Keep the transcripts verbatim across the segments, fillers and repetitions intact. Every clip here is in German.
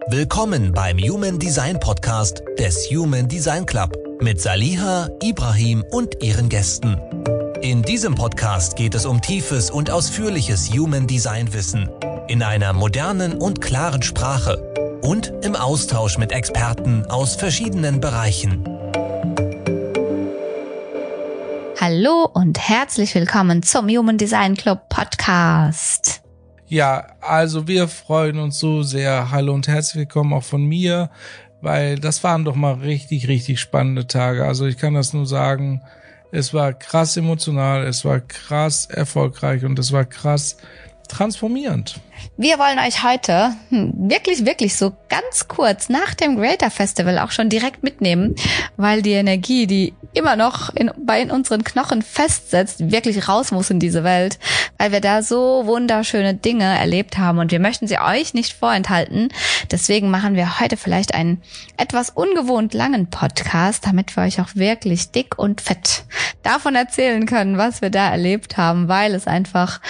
Willkommen beim Human Design Podcast des Human Design Club mit Saliha, Ibrahim und ihren Gästen. In diesem Podcast geht es um tiefes und ausführliches Human Design Wissen in einer modernen und klaren Sprache und im Austausch mit Experten aus verschiedenen Bereichen. Hallo und herzlich willkommen zum Human Design Club Podcast. Ja, also wir freuen uns so sehr. Hallo und herzlich willkommen auch von mir, weil das waren doch mal richtig, richtig spannende Tage. Also ich kann das nur sagen, es war krass emotional, es war krass erfolgreich und es war krass transformierend. Wir wollen euch heute wirklich, wirklich so ganz kurz nach dem Greater Festival auch schon direkt mitnehmen, weil die Energie, die immer noch in, bei in unseren Knochen festsetzt, wirklich raus muss in diese Welt, weil wir da so wunderschöne Dinge erlebt haben und wir möchten sie euch nicht vorenthalten. Deswegen machen wir heute vielleicht einen etwas ungewohnt langen Podcast, damit wir euch auch wirklich dick und fett davon erzählen können, was wir da erlebt haben, weil es einfach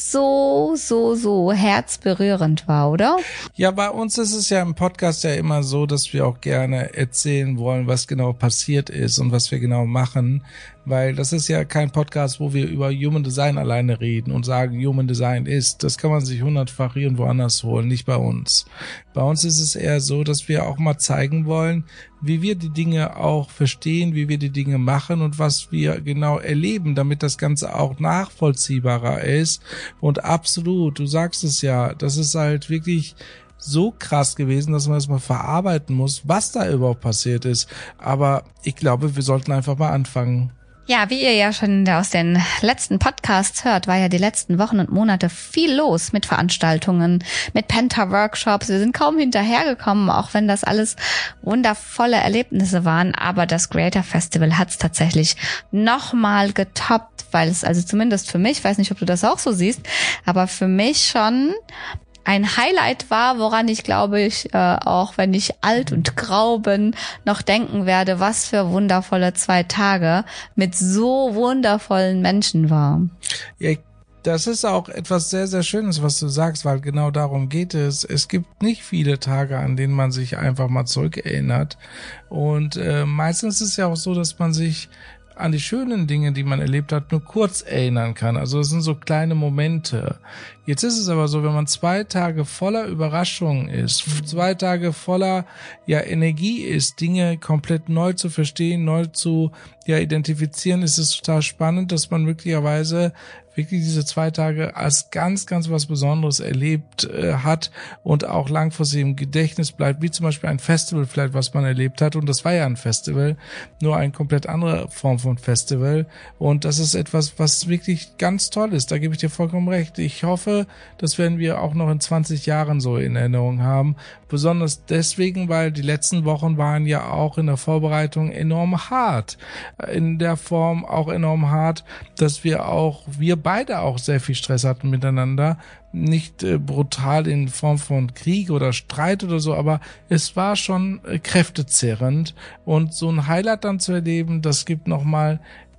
so, so, so herzberührend war, oder? Ja, bei uns ist es ja im Podcast ja immer so, dass wir auch gerne erzählen wollen, was genau passiert ist und was wir genau machen, weil das ist ja kein Podcast, wo wir über Human Design alleine reden und sagen, Human Design ist. Das kann man sich hundertfach irgendwo anders holen, nicht bei uns. Bei uns ist es eher so, dass wir auch mal zeigen wollen, wie wir die Dinge auch verstehen, wie wir die Dinge machen und was wir genau erleben, damit das Ganze auch nachvollziehbarer ist. Und absolut, du sagst es ja, das ist halt wirklich so krass gewesen, dass man das mal verarbeiten muss, was da überhaupt passiert ist. Aber ich glaube, wir sollten einfach mal anfangen. Ja, wie ihr ja schon aus den letzten Podcasts hört, war ja die letzten Wochen und Monate viel los mit Veranstaltungen, mit Penta-Workshops. Wir sind kaum hinterhergekommen, auch wenn das alles wundervolle Erlebnisse waren. Aber das Greater Festival hat es tatsächlich nochmal getoppt, weil es also zumindest für mich, ich weiß nicht, ob du das auch so siehst, aber für mich schon ein Highlight war, woran ich, glaube ich, äh, auch wenn ich alt und grau bin, noch denken werde, was für wundervolle zwei Tage mit so wundervollen Menschen war. Ja, das ist auch etwas sehr, sehr Schönes, was du sagst, weil genau darum geht es. Es gibt nicht viele Tage, an denen man sich einfach mal zurückerinnert. Und äh, meistens ist es ja auch so, dass man sich an die schönen Dinge, die man erlebt hat, nur kurz erinnern kann. Also es sind so kleine Momente. Jetzt ist es aber so, wenn man zwei Tage voller Überraschungen ist, zwei Tage voller ja Energie ist, Dinge komplett neu zu verstehen, neu zu ja identifizieren, ist es total spannend, dass man möglicherweise wirklich diese zwei Tage als ganz, ganz was Besonderes erlebt äh, hat und auch langfristig im Gedächtnis bleibt, wie zum Beispiel ein Festival vielleicht, was man erlebt hat. Und das war ja ein Festival, nur eine komplett andere Form von Festival. Und das ist etwas, was wirklich ganz toll ist. Da gebe ich dir vollkommen recht. Ich hoffe, das werden wir auch noch in zwanzig Jahren so in Erinnerung haben. Besonders deswegen, weil die letzten Wochen waren ja auch in der Vorbereitung enorm hart. In der Form auch enorm hart, dass wir auch, wir beide auch sehr viel Stress hatten miteinander. Nicht äh, brutal in Form von Krieg oder Streit oder so, aber es war schon äh, kräftezehrend. Und so ein Highlight dann zu erleben, das gibt nochmal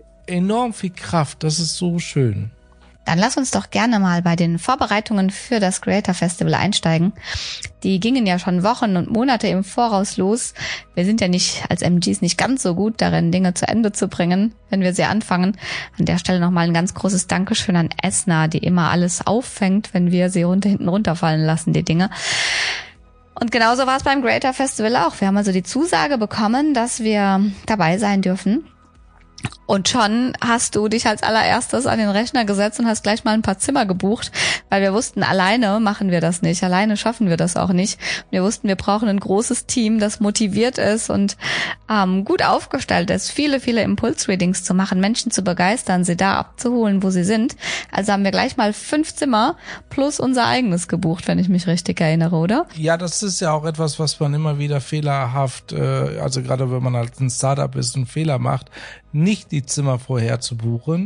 enorm viel Kraft. Das ist so schön. Dann lass uns doch gerne mal bei den Vorbereitungen für das Greater Festival einsteigen. Die gingen ja schon Wochen und Monate im Voraus los. Wir sind ja nicht als M Gs nicht ganz so gut darin, Dinge zu Ende zu bringen, wenn wir sie anfangen. An der Stelle nochmal ein ganz großes Dankeschön an Esna, die immer alles auffängt, wenn wir sie runter, hinten runterfallen lassen, die Dinge. Und genauso war es beim Greater Festival auch. Wir haben also die Zusage bekommen, dass wir dabei sein dürfen. Und schon hast du dich als allererstes an den Rechner gesetzt und hast gleich mal ein paar Zimmer gebucht, weil wir wussten, alleine machen wir das nicht, alleine schaffen wir das auch nicht. Wir wussten, wir brauchen ein großes Team, das motiviert ist und ähm, gut aufgestellt ist, viele, viele Impulsreadings zu machen, Menschen zu begeistern, sie da abzuholen, wo sie sind. Also haben wir gleich mal fünf Zimmer plus unser eigenes gebucht, wenn ich mich richtig erinnere, oder? Ja, das ist ja auch etwas, was man immer wieder fehlerhaft, äh, also gerade wenn man halt ein Startup ist und Fehler macht, nicht die Zimmer vorher zu buchen,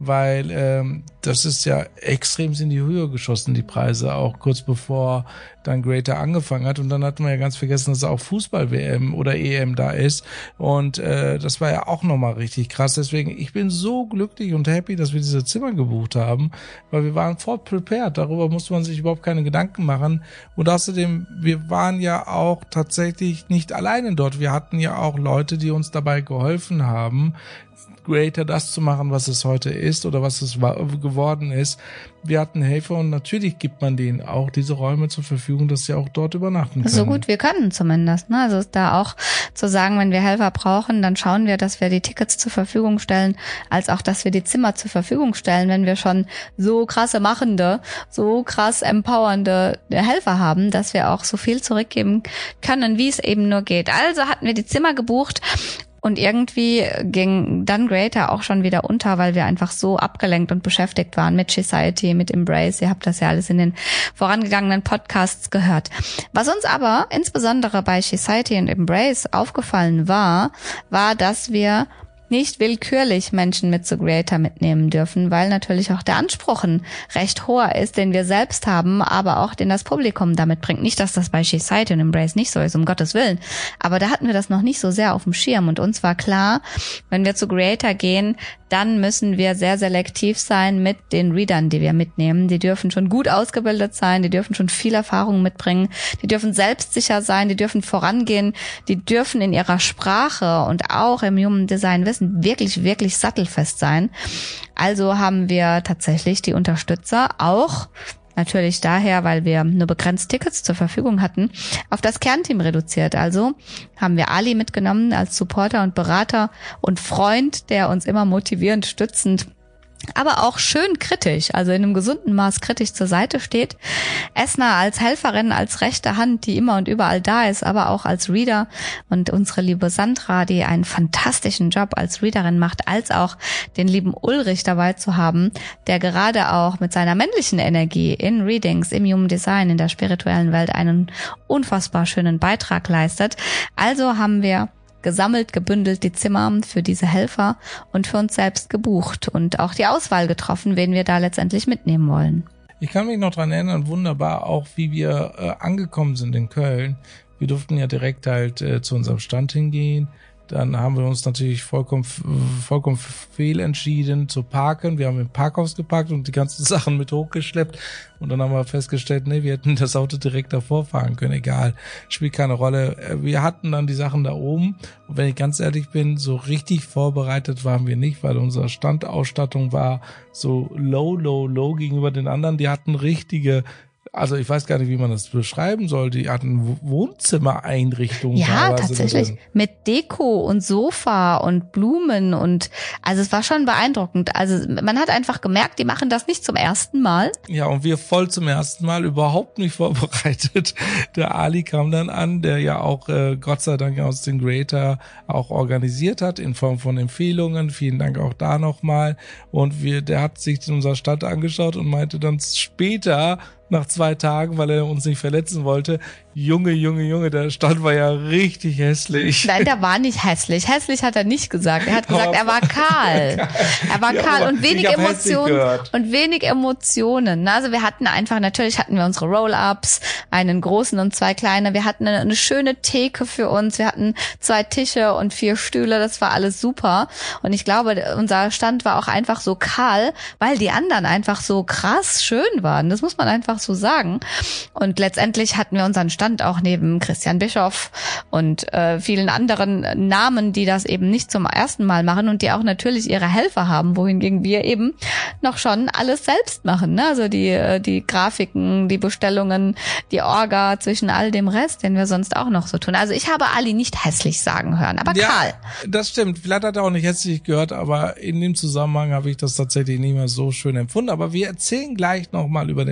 weil ähm, das ist ja extrem in die Höhe geschossen, die Preise, auch kurz bevor dann Greater angefangen hat. Und dann hatten wir ja ganz vergessen, dass auch Fußball-W M oder E M da ist. Und äh, das war ja auch nochmal richtig krass. Deswegen, ich bin so glücklich und happy, dass wir diese Zimmer gebucht haben, weil wir waren voll prepared. Darüber musste man sich überhaupt keine Gedanken machen. Und außerdem, wir waren ja auch tatsächlich nicht alleine dort. Wir hatten ja auch Leute, die uns dabei geholfen haben, Greater das zu machen, was es heute ist oder was es geworden ist. Wir hatten Helfer und natürlich gibt man denen auch diese Räume zur Verfügung, dass sie auch dort übernachten können. So gut wir können zumindest. Ne? Also da auch zu sagen, wenn wir Helfer brauchen, dann schauen wir, dass wir die Tickets zur Verfügung stellen, als auch, dass wir die Zimmer zur Verfügung stellen, wenn wir schon so krasse machende, so krass empowernde Helfer haben, dass wir auch so viel zurückgeben können, wie es eben nur geht. Also hatten wir die Zimmer gebucht. Und irgendwie ging dann Greater auch schon wieder unter, weil wir einfach so abgelenkt und beschäftigt waren mit Society, mit Embrace. Ihr habt das ja alles in den vorangegangenen Podcasts gehört. Was uns aber insbesondere bei Society und Embrace aufgefallen war, war, dass wir nicht willkürlich Menschen mit zu Greater mitnehmen dürfen, weil natürlich auch der Anspruch ein recht hoher ist, den wir selbst haben, aber auch den das Publikum damit bringt. Nicht, dass das bei Society und Embrace nicht so ist, um Gottes Willen, aber da hatten wir das noch nicht so sehr auf dem Schirm und uns war klar, wenn wir zu Greater gehen, dann müssen wir sehr selektiv sein mit den Readern, die wir mitnehmen. Die dürfen schon gut ausgebildet sein, die dürfen schon viel Erfahrung mitbringen, die dürfen selbstsicher sein, die dürfen vorangehen, die dürfen in ihrer Sprache und auch im Human Design Wissen wirklich, wirklich sattelfest sein. Also haben wir tatsächlich die Unterstützer auch, natürlich daher, weil wir nur begrenzt Tickets zur Verfügung hatten, auf das Kernteam reduziert. Also haben wir Ali mitgenommen als Supporter und Berater und Freund, der uns immer motivierend, stützend, aber auch schön kritisch, also in einem gesunden Maß kritisch zur Seite steht. Esna als Helferin, als rechte Hand, die immer und überall da ist, aber auch als Reader. Und unsere liebe Sandra, die einen fantastischen Job als Readerin macht, als auch den lieben Ulrich dabei zu haben, der gerade auch mit seiner männlichen Energie in Readings, im Human Design, in der spirituellen Welt einen unfassbar schönen Beitrag leistet. Also haben wir gesammelt, gebündelt die Zimmer für diese Helfer und für uns selbst gebucht und auch die Auswahl getroffen, wen wir da letztendlich mitnehmen wollen. Ich kann mich noch dran erinnern, wunderbar auch, wie wir äh, angekommen sind in Köln. Wir durften ja direkt halt äh, zu unserem Stand hingehen. Dann haben wir uns natürlich vollkommen, vollkommen fehlentschieden zu parken. Wir haben im Parkhaus geparkt und die ganzen Sachen mit hochgeschleppt. Und dann haben wir festgestellt, nee, wir hätten das Auto direkt davor fahren können. Egal, spielt keine Rolle. Wir hatten dann die Sachen da oben. Und wenn ich ganz ehrlich bin, so richtig vorbereitet waren wir nicht, weil unsere Standausstattung war so low, low, low gegenüber den anderen. Die hatten richtige, also ich weiß gar nicht, wie man das beschreiben soll. Die hatten Wohnzimmereinrichtungen. Ja, tatsächlich. Drin. Mit Deko und Sofa und Blumen und also es war schon beeindruckend. Also man hat einfach gemerkt, die machen das nicht zum ersten Mal. Ja, und wir voll zum ersten Mal, überhaupt nicht vorbereitet. Der Ali kam dann an, der ja auch äh, Gott sei Dank aus den Greater auch organisiert hat in Form von Empfehlungen. Vielen Dank auch da nochmal. Und wir, der hat sich unser Stand angeschaut und meinte dann später, nach zwei Tagen, weil er uns nicht verletzen wollte, Junge, Junge, Junge, der Stand war ja richtig hässlich. Nein, der war nicht hässlich. Hässlich hat er nicht gesagt. Er hat gesagt, er war kahl. Er war ja, kahl und wenig Emotionen und wenig Emotionen. Also wir hatten einfach, natürlich hatten wir unsere Roll-Ups, einen großen und zwei kleine. Wir hatten eine, eine schöne Theke für uns. Wir hatten zwei Tische und vier Stühle. Das war alles super. Und ich glaube, unser Stand war auch einfach so kahl, weil die anderen einfach so krass schön waren. Das muss man einfach so sagen. Und letztendlich hatten wir unseren Stand auch neben Christian Bischoff und äh, vielen anderen Namen, die das eben nicht zum ersten Mal machen und die auch natürlich ihre Helfer haben, wohingegen wir eben noch schon alles selbst machen. Ne? Also die die Grafiken, die Bestellungen, die Orga zwischen all dem Rest, den wir sonst auch noch so tun. Also ich habe Ali nicht hässlich sagen hören, aber ja, Karl. Das stimmt. Vielleicht hat er auch nicht hässlich gehört, aber in dem Zusammenhang habe ich das tatsächlich nicht mehr so schön empfunden. Aber wir erzählen gleich nochmal über den Stand.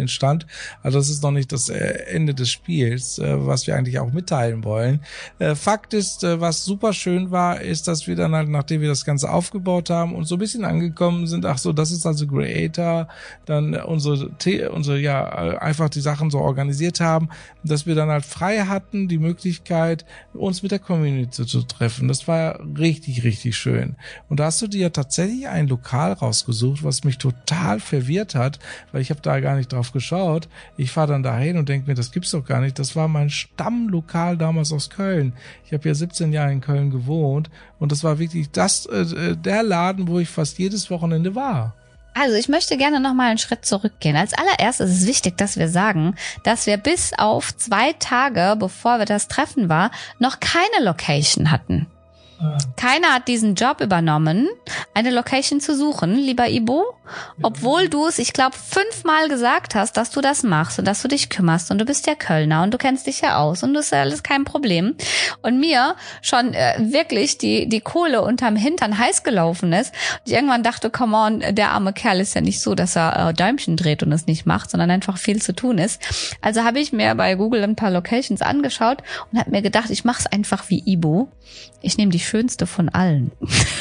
Also das ist noch nicht das Ende des Spiels, was wir eigentlich auch mitteilen wollen. Fakt ist, was super schön war, ist, dass wir dann halt, nachdem wir das Ganze aufgebaut haben und so ein bisschen angekommen sind, ach so, das ist also Creator, dann unsere, unsere ja, einfach die Sachen so organisiert haben, dass wir dann halt frei hatten, die Möglichkeit, uns mit der Community zu treffen. Das war richtig, richtig schön. Und da hast du dir tatsächlich ein Lokal rausgesucht, was mich total verwirrt hat, weil ich habe da gar nicht drauf geschaut. Ich fahre dann dahin und denke mir, das gibt's doch gar nicht. Das war mein Stammlokal damals aus Köln. Ich habe ja siebzehn Jahre in Köln gewohnt und das war wirklich das äh, der Laden, wo ich fast jedes Wochenende war. Also ich möchte gerne noch mal einen Schritt zurückgehen. Als allererstes ist es wichtig, dass wir sagen, dass wir bis auf zwei Tage, bevor wir das Treffen war, noch keine Location hatten. Keiner hat diesen Job übernommen, eine Location zu suchen, lieber Ibo, obwohl du es, ich glaube, fünfmal gesagt hast, dass du das machst und dass du dich kümmerst und du bist ja Kölner und du kennst dich ja aus und das ist ja alles kein Problem. Und mir schon äh, wirklich die die Kohle unterm Hintern heiß gelaufen ist und ich irgendwann dachte, come on, der arme Kerl ist ja nicht so, dass er äh, Däumchen dreht und es nicht macht, sondern einfach viel zu tun ist. Also habe ich mir bei Google ein paar Locations angeschaut und habe mir gedacht, ich mache es einfach wie Ibo. Ich nehme die schönste von allen.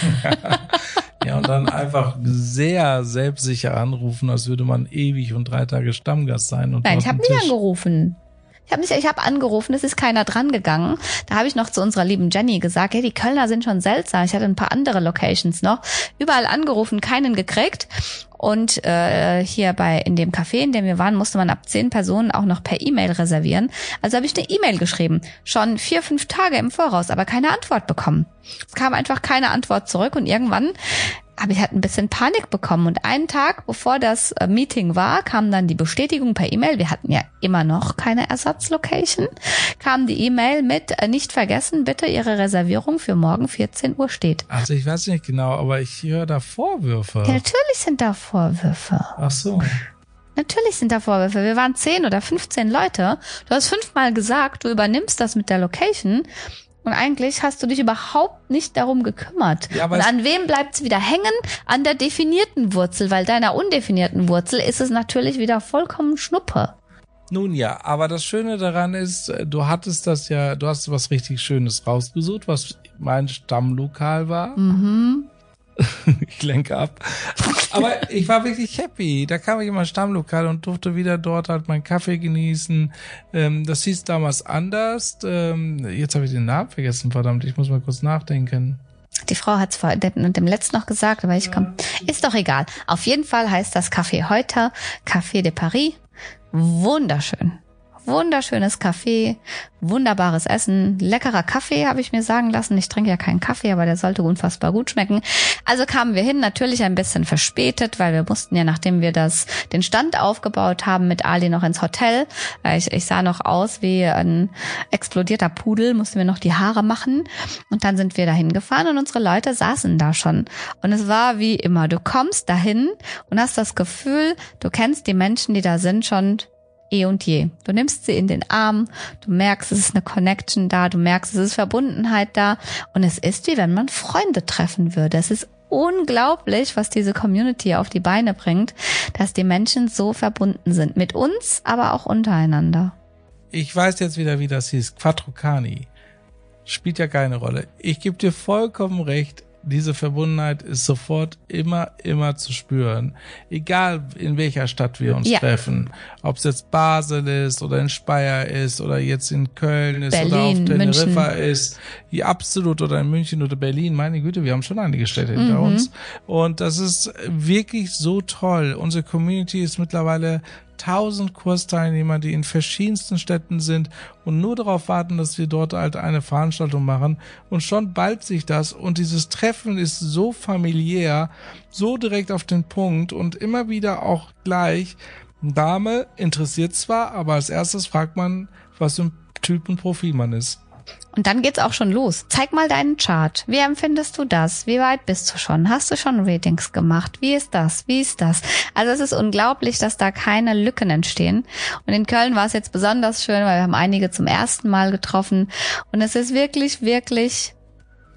Ja, und dann einfach sehr selbstsicher anrufen, als würde man ewig und drei Tage Stammgast sein. Und Nein, ich habe nicht angerufen. Ich habe ich hab angerufen, es ist keiner dran gegangen. Da habe ich noch zu unserer lieben Jenny gesagt, hey, die Kölner sind schon seltsam. Ich hatte ein paar andere Locations noch. Überall angerufen, keinen gekriegt. Und äh, hier bei in dem Café, in dem wir waren, musste man ab zehn Personen auch noch per E-Mail reservieren. Also habe ich eine E-Mail geschrieben, schon vier, fünf Tage im Voraus, aber keine Antwort bekommen. Es kam einfach keine Antwort zurück und irgendwann habe ich halt ein bisschen Panik bekommen. Und einen Tag, bevor das äh, Meeting war, kam dann die Bestätigung per E-Mail. Wir hatten ja immer noch keine Ersatzlocation. Kam die E-Mail mit, äh, nicht vergessen, bitte Ihre Reservierung für morgen vierzehn Uhr steht. Also ich weiß nicht genau, aber ich höre da Vorwürfe. Ja, natürlich sind da Vorwürfe. Ach so. Natürlich sind da Vorwürfe. Wir waren zehn oder fünfzehn Leute. Du hast fünfmal gesagt, du übernimmst das mit der Location. Und eigentlich hast du dich überhaupt nicht darum gekümmert. Ja, und an wem bleibt's wieder hängen? An der definierten Wurzel, weil deiner undefinierten Wurzel ist es natürlich wieder vollkommen Schnuppe. Nun ja, aber das Schöne daran ist, du hattest das ja, du hast was richtig Schönes rausgesucht, was mein Stammlokal war. Mhm. Ich lenke ab. Aber ich war wirklich happy. Da kam ich in mein Stammlokal und durfte wieder dort halt meinen Kaffee genießen. Ähm, das hieß damals anders. Ähm, jetzt habe ich den Namen vergessen, verdammt. Ich muss mal kurz nachdenken. Die Frau hat's vor dem, dem letzten noch gesagt, aber ich komm. Ist doch egal. Auf jeden Fall heißt das Café heute Café de Paris. Wunderschön. Wunderschönes Café, wunderbares Essen, leckerer Kaffee, habe ich mir sagen lassen. Ich trinke ja keinen Kaffee, aber der sollte unfassbar gut schmecken. Also kamen wir hin, natürlich ein bisschen verspätet, weil wir mussten ja, nachdem wir das den Stand aufgebaut haben, mit Ali noch ins Hotel. Ich, ich sah noch aus wie ein explodierter Pudel, mussten wir noch die Haare machen. Und dann sind wir dahin gefahren und unsere Leute saßen da schon. Und es war wie immer, du kommst dahin und hast das Gefühl, du kennst die Menschen, die da sind, schon eh und je. Du nimmst sie in den Arm, du merkst, es ist eine Connection da, du merkst, es ist Verbundenheit da und es ist, wie wenn man Freunde treffen würde. Es ist unglaublich, was diese Community auf die Beine bringt, dass die Menschen so verbunden sind. Mit uns, aber auch untereinander. Ich weiß jetzt wieder, wie das hieß. Quattro Cani. Spielt ja keine Rolle. Ich gebe dir vollkommen recht. Diese Verbundenheit ist sofort immer, immer zu spüren. Egal in welcher Stadt wir uns ja. treffen. Ob es jetzt Basel ist oder in Speyer ist oder jetzt in Köln ist Berlin, oder auf Teneriffa München. ist. Ja, absolut. Oder in München oder Berlin. Meine Güte, wir haben schon einige Städte hinter mhm. uns. Und das ist wirklich so toll. Unsere Community ist mittlerweile tausend Kursteilnehmer, die in verschiedensten Städten sind und nur darauf warten, dass wir dort halt eine Veranstaltung machen und schon ballt sich das und dieses Treffen ist so familiär, so direkt auf den Punkt und immer wieder auch gleich. Dame interessiert zwar, aber als erstes fragt man, was für ein Typ und Profil man ist. Und dann geht's auch schon los. Zeig mal deinen Chart. Wie empfindest du das? Wie weit bist du schon? Hast du schon Ratings gemacht? Wie ist das? Wie ist das? Also es ist unglaublich, dass da keine Lücken entstehen. Und in Köln war es jetzt besonders schön, weil wir haben einige zum ersten Mal getroffen. Und es ist wirklich, wirklich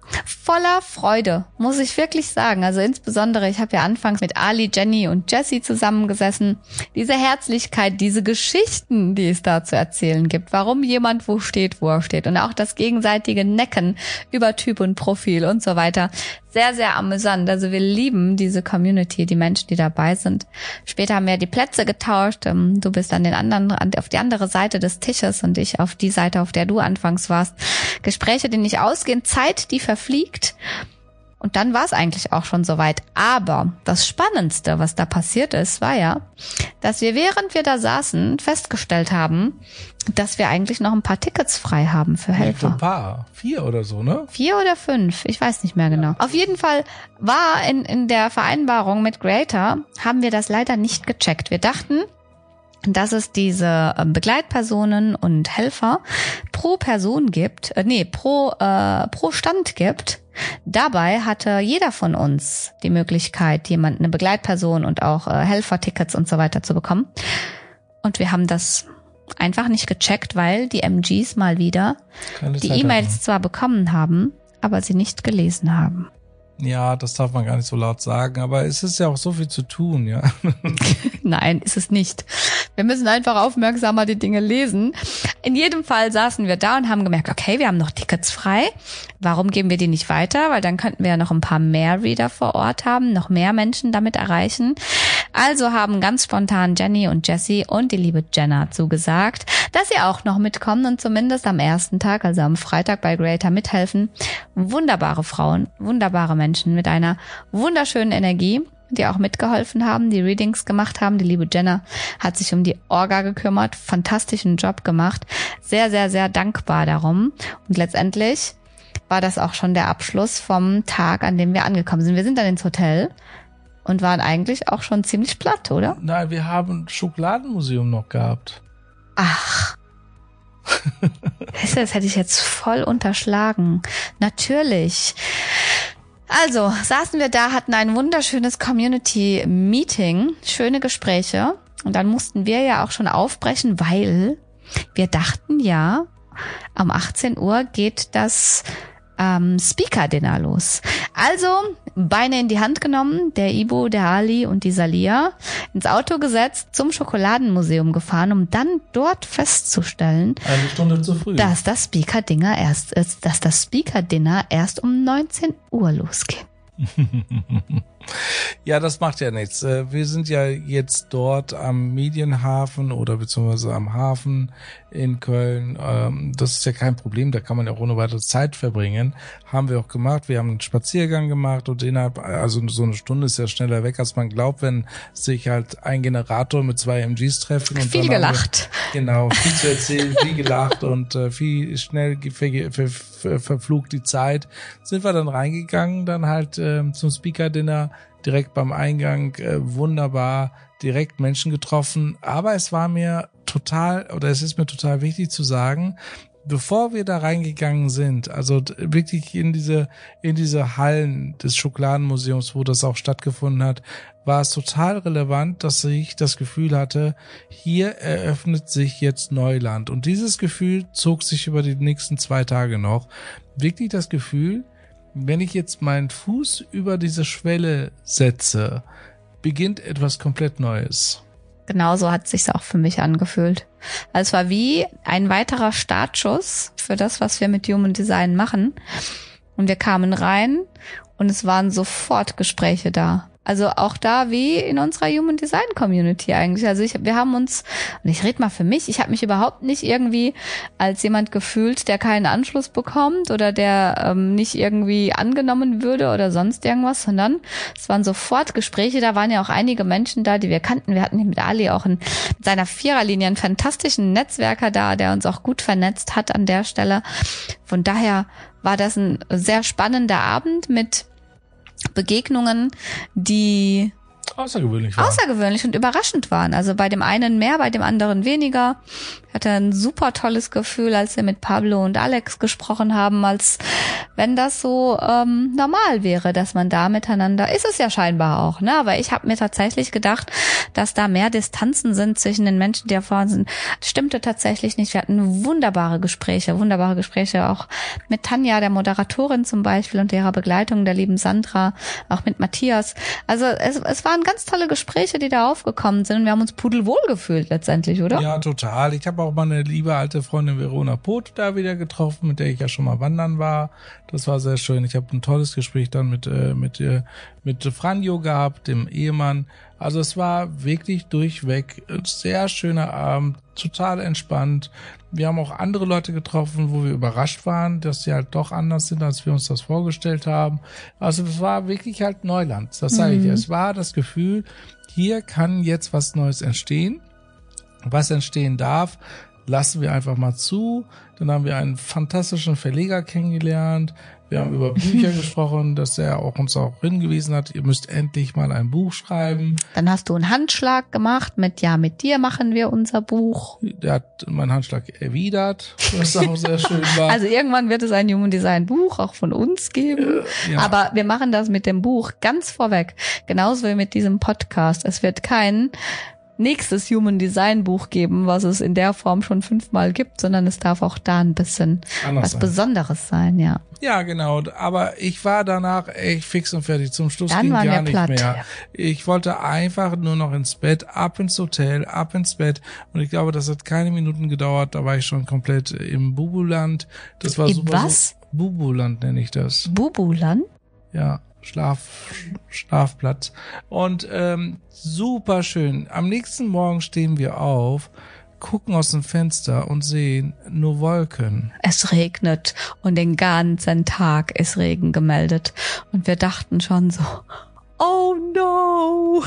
voller Freude, muss ich wirklich sagen. Also insbesondere, ich habe ja anfangs mit Ali, Jenny und Jessie zusammengesessen. Diese Herzlichkeit, diese Geschichten, die es da zu erzählen gibt, warum jemand wo steht, wo er steht und auch das gegenseitige Necken über Typ und Profil und so weiter. Sehr, sehr amüsant. Also wir lieben diese Community, die Menschen, die dabei sind. Später haben wir die Plätze getauscht. Du bist an den anderen, auf die andere Seite des Tisches und ich auf die Seite, auf der du anfangs warst. Gespräche, die nicht ausgehen, Zeit, die verfliegt. Und dann war es eigentlich auch schon soweit. Aber das Spannendste, was da passiert ist, war ja, dass wir, während wir da saßen, festgestellt haben, dass wir eigentlich noch ein paar Tickets frei haben für Helfer. Ein paar, vier oder so, ne? Vier oder fünf, ich weiß nicht mehr genau. Ja. Auf jeden Fall war in, in der Vereinbarung mit Greater, haben wir das leider nicht gecheckt. Wir dachten, dass es diese Begleitpersonen und Helfer pro Person gibt, äh, nee, pro, äh, pro Stand gibt. Dabei hatte jeder von uns die Möglichkeit, jemand, eine Begleitperson und auch äh, Helfertickets und so weiter zu bekommen. Und wir haben das einfach nicht gecheckt, weil die M Gs mal wieder die E-Mails zwar bekommen haben, aber sie nicht gelesen haben. Ja, das darf man gar nicht so laut sagen, aber es ist ja auch so viel zu tun, ja. Nein, ist es nicht. Wir müssen einfach aufmerksamer die Dinge lesen. In jedem Fall saßen wir da und haben gemerkt, okay, wir haben noch Tickets frei. Warum geben wir die nicht weiter? Weil dann könnten wir ja noch ein paar mehr Reader vor Ort haben, noch mehr Menschen damit erreichen. Also haben ganz spontan Jenny und Jessie und die liebe Jenna zugesagt, dass sie auch noch mitkommen und zumindest am ersten Tag, also am Freitag bei Greater mithelfen. Wunderbare Frauen, wunderbare Menschen mit einer wunderschönen Energie, die auch mitgeholfen haben, die Readings gemacht haben. Die liebe Jenna hat sich um die Orga gekümmert, fantastischen Job gemacht, sehr, sehr, sehr dankbar darum. Und letztendlich war das auch schon der Abschluss vom Tag, an dem wir angekommen sind. Wir sind dann ins Hotel und waren eigentlich auch schon ziemlich platt, oder? Nein, wir haben ein Schokoladenmuseum noch gehabt. Ach, das hätte ich jetzt voll unterschlagen. Natürlich. Also saßen wir da, hatten ein wunderschönes Community-Meeting, schöne Gespräche und dann mussten wir ja auch schon aufbrechen, weil wir dachten ja, am achtzehn Uhr geht das ähm, Speaker-Dinner los. Also Beine in die Hand genommen, der Ibo, der Ali und die Salia, ins Auto gesetzt, zum Schokoladenmuseum gefahren, um dann dort festzustellen, eine Stunde zu früh, dass das Speaker-Dinner erst ist, dass das Speaker-Dinner erst um neunzehn Uhr losgeht. Ja, das macht ja nichts. Wir sind ja jetzt dort am Medienhafen oder beziehungsweise am Hafen in Köln. Das ist ja kein Problem, da kann man ja auch ohne weitere Zeit verbringen. Haben wir auch gemacht. Wir haben einen Spaziergang gemacht und innerhalb, also so eine Stunde ist ja schneller weg, als man glaubt, wenn sich halt ein Generator mit zwei M Gs treffen. Und viel gelacht. Wir, genau, viel zu erzählen, viel gelacht und äh, viel schnell ver, ver, ver, verflog die Zeit. Sind wir dann reingegangen, dann halt äh, zum Speaker-Dinner, direkt beim Eingang, äh, wunderbar, direkt Menschen getroffen. Aber es war mir total, oder es ist mir total wichtig zu sagen, bevor wir da reingegangen sind, also wirklich in diese, in diese Hallen des Schokoladenmuseums, wo das auch stattgefunden hat, war es total relevant, dass ich das Gefühl hatte, hier eröffnet sich jetzt Neuland. Und dieses Gefühl zog sich über die nächsten zwei Tage noch. Wirklich das Gefühl, wenn ich jetzt meinen Fuß über diese Schwelle setze, beginnt etwas komplett Neues. Genauso hat es sich auch für mich angefühlt. Also es war wie ein weiterer Startschuss für das, was wir mit Human Design machen. Und wir kamen rein und es waren sofort Gespräche da. Also auch da wie in unserer Human Design Community eigentlich. Also ich, wir haben uns, und ich rede mal für mich, ich habe mich überhaupt nicht irgendwie als jemand gefühlt, der keinen Anschluss bekommt oder der ähm, nicht irgendwie angenommen würde oder sonst irgendwas, sondern es waren sofort Gespräche. Da waren ja auch einige Menschen da, die wir kannten. Wir hatten mit Ali auch in, mit seiner Viererlinie einen fantastischen Netzwerker da, der uns auch gut vernetzt hat an der Stelle. Von daher war das ein sehr spannender Abend mit Begegnungen, die außergewöhnlich waren. außergewöhnlich und überraschend waren. Also bei dem einen mehr, bei dem anderen weniger. Ich hatte ein super tolles Gefühl, als wir mit Pablo und Alex gesprochen haben, als wenn das so ähm, normal wäre, dass man da miteinander, ist es ja scheinbar auch, ne? Aber ich habe mir tatsächlich gedacht, dass da mehr Distanzen sind zwischen den Menschen, die da vorne sind. Das stimmte tatsächlich nicht. Wir hatten wunderbare Gespräche, wunderbare Gespräche auch mit Tanja, der Moderatorin zum Beispiel, und ihrer Begleitung, der lieben Sandra, auch mit Matthias. Also es, es waren ganz tolle Gespräche, die da aufgekommen sind, und wir haben uns pudelwohl gefühlt letztendlich, oder? Ja, total. Ich habe auch meine liebe alte Freundin Verona Poth da wieder getroffen, mit der ich ja schon mal wandern war. Das war sehr schön. Ich habe ein tolles Gespräch dann mit äh, mit äh, mit Franjo gehabt, dem Ehemann. Also es war wirklich durchweg ein sehr schöner Abend, total entspannt. Wir haben auch andere Leute getroffen, wo wir überrascht waren, dass sie halt doch anders sind, als wir uns das vorgestellt haben. Also es war wirklich halt Neuland, das sage ich. Es war das Gefühl, hier kann jetzt was Neues entstehen. Was entstehen darf, lassen wir einfach mal zu. Dann haben wir einen fantastischen Verleger kennengelernt. Wir haben über Bücher gesprochen, dass er auch uns auch hingewiesen hat, ihr müsst endlich mal ein Buch schreiben. Dann hast du einen Handschlag gemacht mit, ja, mit dir machen wir unser Buch. Der hat meinen Handschlag erwidert, was auch sehr schön war. Also irgendwann wird es ein Human Design Buch auch von uns geben. Äh, ja. Aber wir machen das mit dem Buch ganz vorweg. Genauso wie mit diesem Podcast. Es wird kein nächstes Human Design Buch geben, was es in der Form schon fünfmal gibt, sondern es darf auch da ein bisschen Anders was sein. Besonderes sein, ja. Ja, genau. Aber ich war danach echt fix und fertig. Zum Schluss Dann ging waren gar wir nicht platt. mehr. Ich wollte einfach nur noch ins Bett, ab ins Hotel, ab ins Bett. Und ich glaube, das hat keine Minuten gedauert. Da war ich schon komplett im Bubuland. Das war Im super. was? So, Bubuland nenne ich das. Bubuland? Ja. Schlaf, Schlafplatz. Und ähm, super schön. Am nächsten Morgen stehen wir auf, gucken aus dem Fenster und sehen nur Wolken. Es regnet und den ganzen Tag ist Regen gemeldet. Und wir dachten schon so, oh no.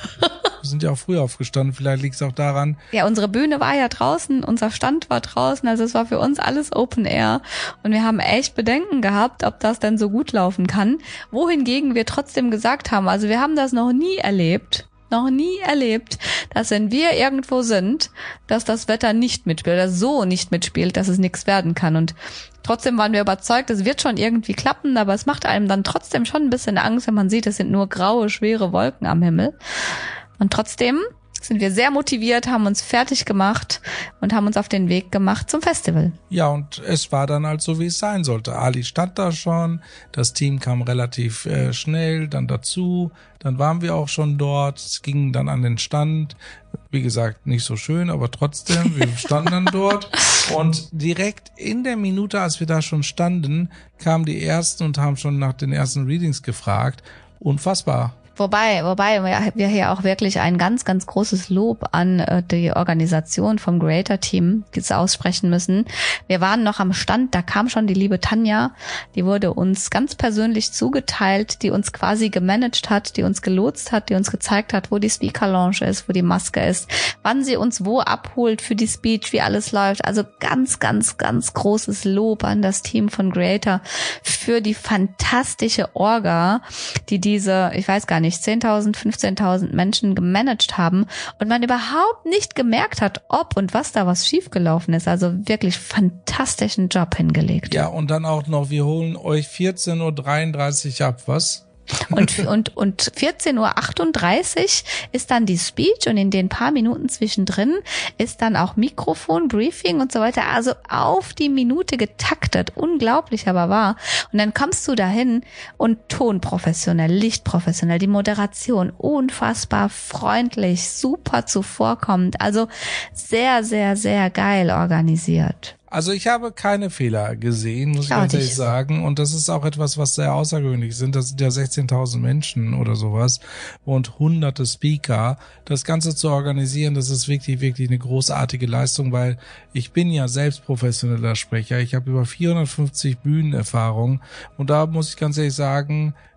Wir sind ja auch früh aufgestanden, vielleicht liegt es auch daran. Ja, unsere Bühne war ja draußen, unser Stand war draußen, also es war für uns alles Open Air. Und wir haben echt Bedenken gehabt, ob das denn so gut laufen kann. Wohingegen wir trotzdem gesagt haben, also wir haben das noch nie erlebt, noch nie erlebt, dass wenn wir irgendwo sind, dass das Wetter nicht mitspielt, oder so nicht mitspielt, dass es nichts werden kann. Und trotzdem waren wir überzeugt, es wird schon irgendwie klappen, aber es macht einem dann trotzdem schon ein bisschen Angst, wenn man sieht, es sind nur graue, schwere Wolken am Himmel. Und trotzdem sind wir sehr motiviert, haben uns fertig gemacht und haben uns auf den Weg gemacht zum Festival. Ja, und es war dann halt so, wie es sein sollte. Ali stand da schon, das Team kam relativ äh, schnell dann dazu, dann waren wir auch schon dort, es ging dann an den Stand. Wie gesagt, nicht so schön, aber trotzdem, wir standen dann dort. Und direkt in der Minute, als wir da schon standen, kamen die Ersten und haben schon nach den ersten Readings gefragt. Unfassbar. Wobei, wobei wir hier auch wirklich ein ganz, ganz großes Lob an äh, die Organisation vom Creator Team aussprechen müssen. Wir waren noch am Stand, da kam schon die liebe Tanja, die wurde uns ganz persönlich zugeteilt, die uns quasi gemanagt hat, die uns gelotst hat, die uns gezeigt hat, wo die Speaker Lounge ist, wo die Maske ist, wann sie uns wo abholt für die Speech, wie alles läuft. Also ganz, ganz, ganz großes Lob an das Team von Creator für die fantastische Orga, die diese, ich weiß gar nicht, zehntausend, fünfzehntausend Menschen gemanagt haben und man überhaupt nicht gemerkt hat, ob und was da was schiefgelaufen ist. Also wirklich fantastischen Job hingelegt. Ja, und dann auch noch, wir holen euch vierzehn Uhr dreiunddreißig ab, was? Und, und, und vierzehn Uhr achtunddreißig ist dann die Speech und in den paar Minuten zwischendrin ist dann auch Mikrofon, Briefing und so weiter. Also auf die Minute getaktet. Unglaublich, aber wahr. Und dann kommst du dahin und Ton professionell, Licht professionell, die Moderation unfassbar freundlich, super zuvorkommend. Also sehr, sehr, sehr geil organisiert. Also ich habe keine Fehler gesehen, muss ich ganz ehrlich sagen. Und das ist auch etwas, was sehr außergewöhnlich sind. Das sind ja sechzehntausend Menschen oder sowas und hunderte Speaker. Das Ganze zu organisieren, das ist wirklich, wirklich eine großartige Leistung, weil ich bin ja selbst professioneller Sprecher. Ich habe über vierhundertfünfzig Bühnenerfahrung. Und da muss ich ganz ehrlich sagen,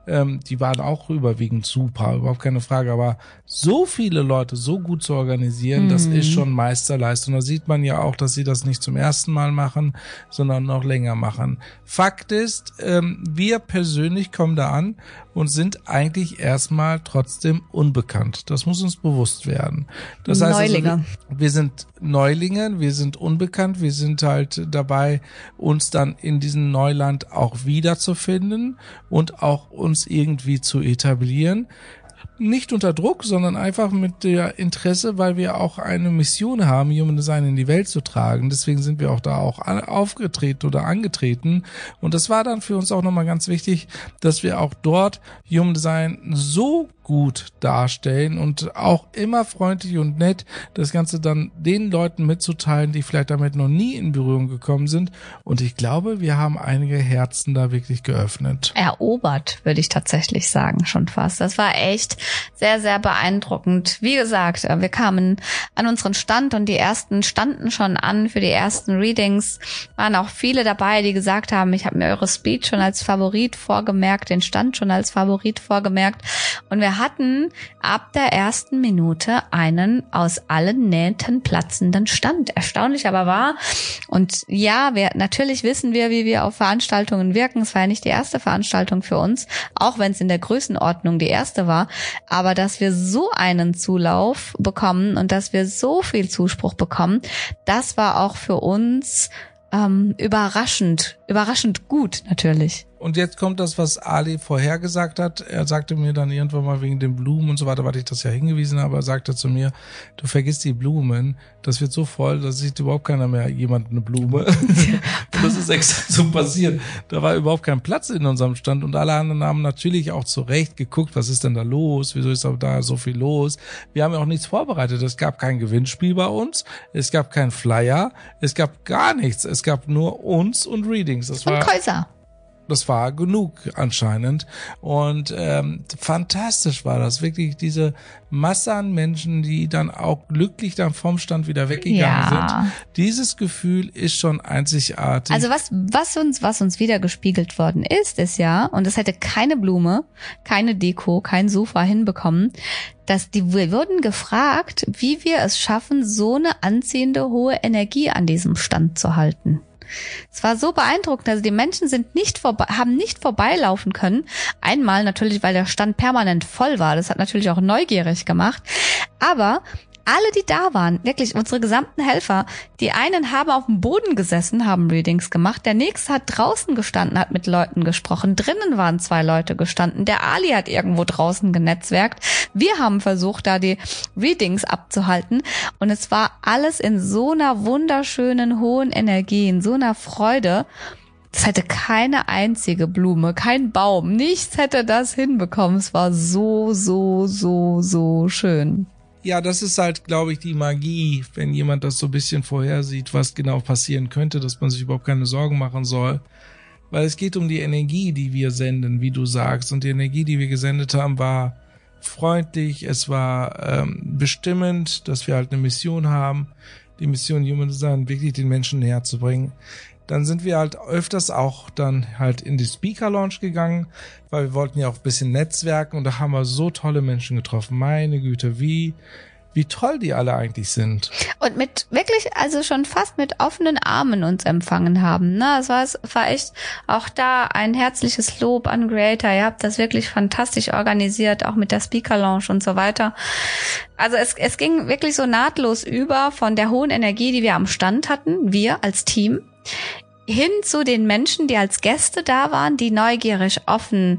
Ähm, die waren auch überwiegend super, überhaupt keine Frage. Aber so viele Leute so gut zu organisieren, mhm. das ist schon Meisterleistung. Da sieht man ja auch, dass sie das nicht zum ersten Mal machen, sondern noch länger machen. Fakt ist, ähm, wir persönlich kommen da an und sind eigentlich erstmal trotzdem unbekannt. Das muss uns bewusst werden. Das heißt Neulinge. Also, wir, wir sind Neulinge, wir sind unbekannt, wir sind halt dabei, uns dann in diesem Neuland auch wiederzufinden und auch uns irgendwie zu etablieren. Nicht unter Druck, sondern einfach mit der Interesse, weil wir auch eine Mission haben, Human Design in die Welt zu tragen. Deswegen sind wir auch da auch aufgetreten oder angetreten. Und das war dann für uns auch nochmal ganz wichtig, dass wir auch dort Human Design so gut darstellen und auch immer freundlich und nett das Ganze dann den Leuten mitzuteilen, die vielleicht damit noch nie in Berührung gekommen sind. Und ich glaube, wir haben einige Herzen da wirklich geöffnet. Erobert, würde ich tatsächlich sagen, schon fast. Das war echt sehr, sehr beeindruckend. Wie gesagt, wir kamen an unseren Stand und die ersten standen schon an für die ersten Readings. Waren auch viele dabei, die gesagt haben, ich habe mir eure Speech schon als Favorit vorgemerkt, den Stand schon als Favorit vorgemerkt. Und wir hatten ab der ersten Minute einen aus allen Nähten platzenden Stand. Erstaunlich aber war. Und ja, wir natürlich wissen wir, wie wir auf Veranstaltungen wirken. Es war ja nicht die erste Veranstaltung für uns, auch wenn es in der Größenordnung die erste war. Aber dass wir so einen Zulauf bekommen und dass wir so viel Zuspruch bekommen, das war auch für uns ähm, überraschend, überraschend gut natürlich. Und jetzt kommt das, was Ali vorhergesagt hat. Er sagte mir dann irgendwann mal wegen den Blumen und so weiter, weil ich das ja hingewiesen habe, er sagte zu mir, du vergisst die Blumen, das wird so voll, da sieht überhaupt keiner mehr jemand eine Blume. Und das ist exakt so passiert. Da war überhaupt kein Platz in unserem Stand und alle anderen haben natürlich auch zu Recht geguckt, was ist denn da los, wieso ist da so viel los. Wir haben ja auch nichts vorbereitet, es gab kein Gewinnspiel bei uns, es gab kein Flyer, es gab gar nichts, es gab nur uns und Readings. Das war und Käuser. Das war genug anscheinend und ähm, fantastisch war das, wirklich diese Masse an Menschen, die dann auch glücklich dann vom Stand wieder weggegangen ja. sind. Dieses Gefühl ist schon einzigartig. Also was was uns was uns wieder gespiegelt worden ist, ist ja, und das hätte keine Blume, keine Deko, kein Sofa hinbekommen, dass die wir wurden gefragt, wie wir es schaffen, so eine anziehende hohe Energie an diesem Stand zu halten. Es war so beeindruckend, also die Menschen sind nicht vorbei, haben nicht vorbeilaufen können. Einmal natürlich, weil der Stand permanent voll war. Das hat natürlich auch neugierig gemacht. Aber alle, die da waren, wirklich unsere gesamten Helfer, die einen haben auf dem Boden gesessen, haben Readings gemacht, der nächste hat draußen gestanden, hat mit Leuten gesprochen, drinnen waren zwei Leute gestanden, der Ali hat irgendwo draußen genetzwerkt, wir haben versucht, da die Readings abzuhalten und es war alles in so einer wunderschönen, hohen Energie, in so einer Freude. Das hätte keine einzige Blume, kein Baum, nichts hätte das hinbekommen. Es war so, so, so, so schön. Ja, das ist halt, glaube ich, die Magie, wenn jemand das so ein bisschen vorhersieht, was genau passieren könnte, dass man sich überhaupt keine Sorgen machen soll. Weil es geht um die Energie, die wir senden, wie du sagst. Und die Energie, die wir gesendet haben, war freundlich, es war ähm, bestimmend, dass wir halt eine Mission haben, die Mission Human Design wirklich den Menschen näher zu bringen. Dann sind wir halt öfters auch dann halt in die Speaker Lounge gegangen, weil wir wollten ja auch ein bisschen netzwerken und da haben wir so tolle Menschen getroffen. Meine Güte, wie wie toll die alle eigentlich sind. Und mit wirklich, also schon fast mit offenen Armen uns empfangen haben. Ne? Es war, es war echt auch da ein herzliches Lob an Creator. Ihr habt das wirklich fantastisch organisiert, auch mit der Speaker Lounge und so weiter. Also es, es ging wirklich so nahtlos über von der hohen Energie, die wir am Stand hatten, wir als Team, hin zu den Menschen, die als Gäste da waren, die neugierig, offen,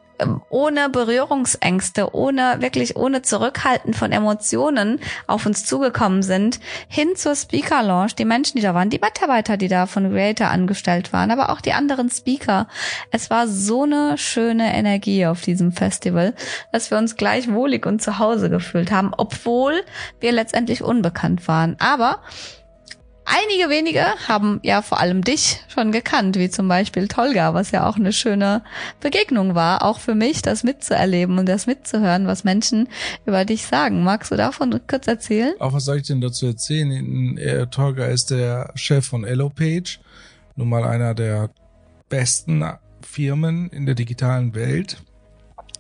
ohne Berührungsängste, ohne wirklich ohne Zurückhalten von Emotionen auf uns zugekommen sind, hin zur Speaker Lounge, die Menschen, die da waren, die Mitarbeiter, die da von Creator angestellt waren, aber auch die anderen Speaker. Es war so eine schöne Energie auf diesem Festival, dass wir uns gleich wohlig und zu Hause gefühlt haben, obwohl wir letztendlich unbekannt waren. Aber einige wenige haben ja vor allem dich schon gekannt, wie zum Beispiel Tolga, was ja auch eine schöne Begegnung war, auch für mich, das mitzuerleben und das mitzuhören, was Menschen über dich sagen. Magst du davon kurz erzählen? Auch was soll ich denn dazu erzählen? Er, Tolga ist der Chef von Elopage, nun mal einer der besten Firmen in der digitalen Welt.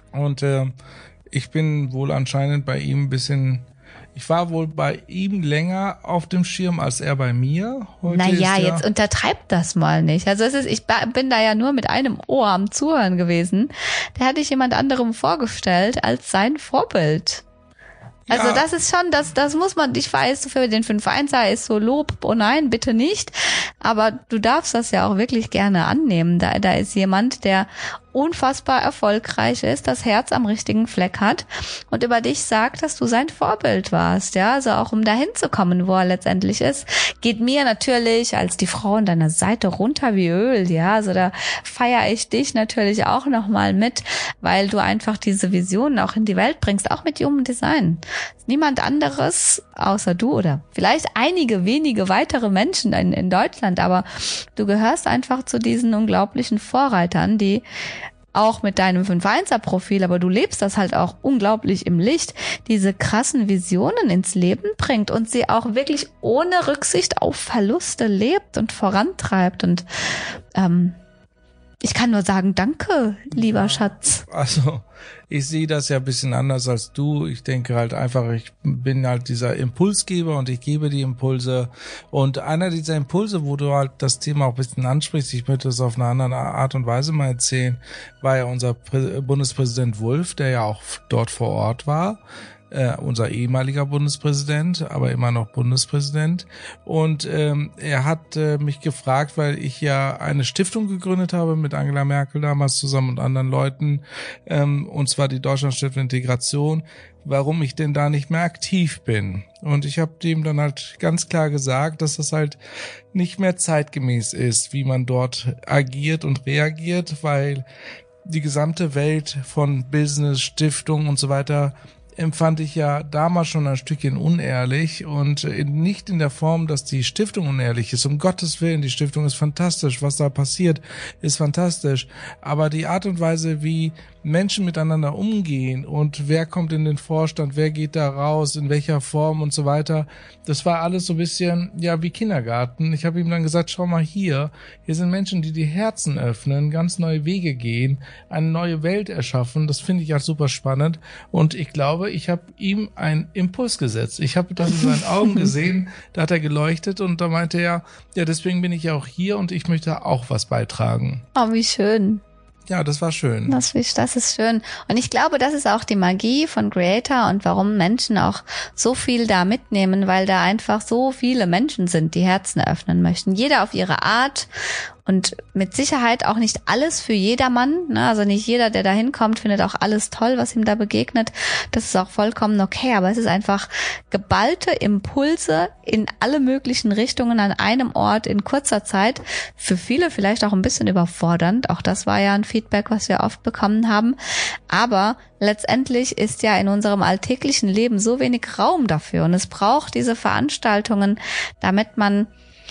Und äh, ich bin wohl anscheinend bei ihm ein bisschen... Ich war wohl bei ihm länger auf dem Schirm als er bei mir. Heute naja, ist ja jetzt untertreibt das mal nicht. Also es ist, ich bin da ja nur mit einem Ohr am Zuhören gewesen. Der hatte ich jemand anderem vorgestellt als sein Vorbild. Also ja. das ist schon, das das muss man, ich weiß, für den fünf Einser ist so Lob, oh nein, bitte nicht. Aber du darfst das ja auch wirklich gerne annehmen. Da, da ist jemand, der unfassbar erfolgreich ist, das Herz am richtigen Fleck hat und über dich sagt, dass du sein Vorbild warst, ja, also auch um dahin zu kommen, wo er letztendlich ist, geht mir natürlich als die Frau an deiner Seite runter wie Öl, ja, also da feiere ich dich natürlich auch nochmal mit, weil du einfach diese Visionen auch in die Welt bringst, auch mit Human Design. Niemand anderes außer du oder vielleicht einige wenige weitere Menschen in, in Deutschland, aber du gehörst einfach zu diesen unglaublichen Vorreitern, die auch mit deinem fünf Einser Profil, aber du lebst das halt auch unglaublich im Licht, diese krassen Visionen ins Leben bringt und sie auch wirklich ohne Rücksicht auf Verluste lebt und vorantreibt und ähm, ich kann nur sagen, danke, lieber ja, Schatz. Also, ich sehe das ja ein bisschen anders als du. Ich denke halt einfach, ich bin halt dieser Impulsgeber und ich gebe die Impulse. Und einer dieser Impulse, wo du halt das Thema auch ein bisschen ansprichst, ich möchte das auf eine andere Art und Weise mal erzählen, war ja unser Prä- Bundespräsident Wulff, der ja auch dort vor Ort war. Äh, unser ehemaliger Bundespräsident, aber immer noch Bundespräsident. Und ähm, er hat äh, mich gefragt, weil ich ja eine Stiftung gegründet habe mit Angela Merkel damals zusammen und anderen Leuten, ähm, und zwar die Deutschlandstiftung Integration, warum ich denn da nicht mehr aktiv bin. Und ich habe dem dann halt ganz klar gesagt, dass das halt nicht mehr zeitgemäß ist, wie man dort agiert und reagiert, weil die gesamte Welt von Business, Stiftung und so weiter empfand ich ja damals schon ein Stückchen unehrlich und nicht in der Form, dass die Stiftung unehrlich ist. Um Gottes Willen, die Stiftung ist fantastisch. Was da passiert, ist fantastisch. Aber die Art und Weise, wie Menschen miteinander umgehen und wer kommt in den Vorstand, wer geht da raus, in welcher Form und so weiter, das war alles so ein bisschen, ja, wie Kindergarten. Ich habe ihm dann gesagt, schau mal hier, hier sind Menschen, die die Herzen öffnen, ganz neue Wege gehen, eine neue Welt erschaffen. Das finde ich auch super spannend und ich glaube, ich habe ihm einen Impuls gesetzt. Ich habe das in seinen Augen gesehen, da hat er geleuchtet und da meinte er, ja, deswegen bin ich ja auch hier und ich möchte auch was beitragen. Oh, wie schön. Ja, das war schön. Das, das ist schön. Und ich glaube, das ist auch die Magie von Creator und warum Menschen auch so viel da mitnehmen, weil da einfach so viele Menschen sind, die Herzen öffnen möchten. Jeder auf ihre Art. Und mit Sicherheit auch nicht alles für jedermann, ne? Also nicht jeder, der da hinkommt, findet auch alles toll, was ihm da begegnet. Das ist auch vollkommen okay, aber es ist einfach geballte Impulse in alle möglichen Richtungen an einem Ort in kurzer Zeit. Für viele vielleicht auch ein bisschen überfordernd. Auch das war ja ein Feedback, was wir oft bekommen haben. Aber letztendlich ist ja in unserem alltäglichen Leben so wenig Raum dafür. Und es braucht diese Veranstaltungen, damit man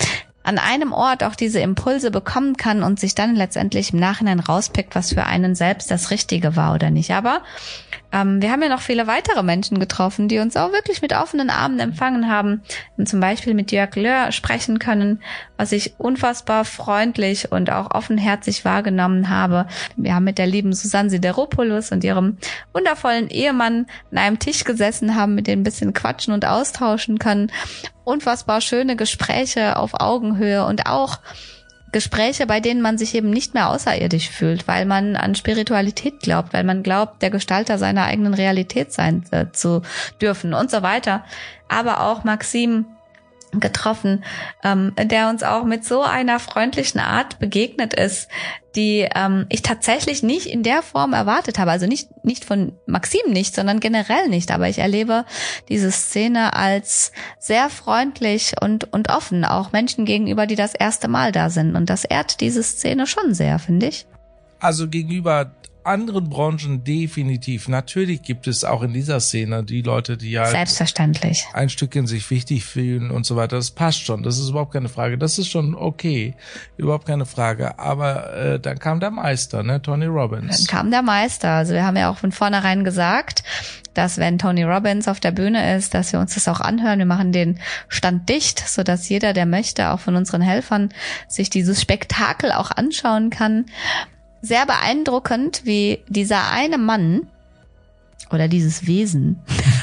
an einem Ort auch diese Impulse bekommen kann und sich dann letztendlich im Nachhinein rauspickt, was für einen selbst das Richtige war oder nicht. Aber ähm, wir haben ja noch viele weitere Menschen getroffen, die uns auch wirklich mit offenen Armen empfangen haben. Und zum Beispiel mit Jörg Löhr sprechen können, was ich unfassbar freundlich und auch offenherzig wahrgenommen habe. Wir haben mit der lieben Susanne Sideropoulos und ihrem wundervollen Ehemann an einem Tisch gesessen, haben mit denen ein bisschen quatschen und austauschen können. Unfassbar schöne Gespräche auf Augenhöhe und auch Gespräche, bei denen man sich eben nicht mehr außerirdisch fühlt, weil man an Spiritualität glaubt, weil man glaubt, der Gestalter seiner eigenen Realität sein äh, zu dürfen und so weiter. Aber auch Maxim getroffen, ähm, der uns auch mit so einer freundlichen Art begegnet ist, die ähm, ich tatsächlich nicht in der Form erwartet habe. Also nicht nicht von Maxim nicht, sondern generell nicht. Aber ich erlebe diese Szene als sehr freundlich und und offen, auch Menschen gegenüber, die das erste Mal da sind. Und das ehrt diese Szene schon sehr, finde ich. Also gegenüber anderen Branchen definitiv. Natürlich gibt es auch in dieser Szene die Leute, die halt selbstverständlich ein Stückchen sich wichtig fühlen und so weiter. Das passt schon. Das ist überhaupt keine Frage. Das ist schon okay. Überhaupt keine Frage. Aber äh, dann kam der Meister, ne? Tony Robbins. Dann kam der Meister. Also wir haben ja auch von vornherein gesagt, dass wenn Tony Robbins auf der Bühne ist, dass wir uns das auch anhören. Wir machen den Stand dicht, sodass jeder, der möchte, auch von unseren Helfern sich dieses Spektakel auch anschauen kann. sehr beeindruckend, wie dieser eine Mann oder dieses Wesen,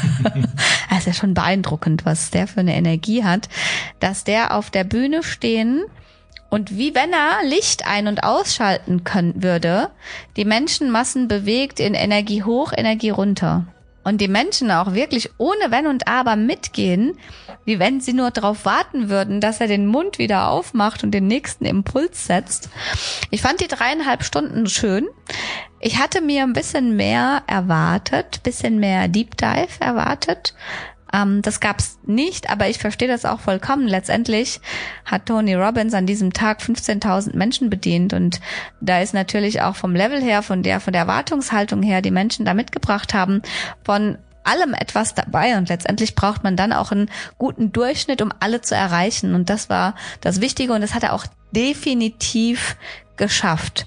das ist ja schon beeindruckend, was der für eine Energie hat, dass der auf der Bühne stehen und wie wenn er Licht ein- und ausschalten können würde, die Menschenmassen bewegt in Energie hoch, Energie runter. Und die Menschen auch wirklich ohne Wenn und Aber mitgehen, wie wenn sie nur darauf warten würden, dass er den Mund wieder aufmacht und den nächsten Impuls setzt. Ich fand die dreieinhalb Stunden schön. Ich hatte mir ein bisschen mehr erwartet, bisschen mehr Deep Dive erwartet. Ähm, das gab's nicht, aber ich verstehe das auch vollkommen. Letztendlich hat Tony Robbins an diesem Tag fünfzehntausend Menschen bedient und da ist natürlich auch vom Level her, von der, von der Erwartungshaltung her, die Menschen da mitgebracht haben, von allem etwas dabei und letztendlich braucht man dann auch einen guten Durchschnitt, um alle zu erreichen und das war das Wichtige und das hat er auch definitiv geschafft.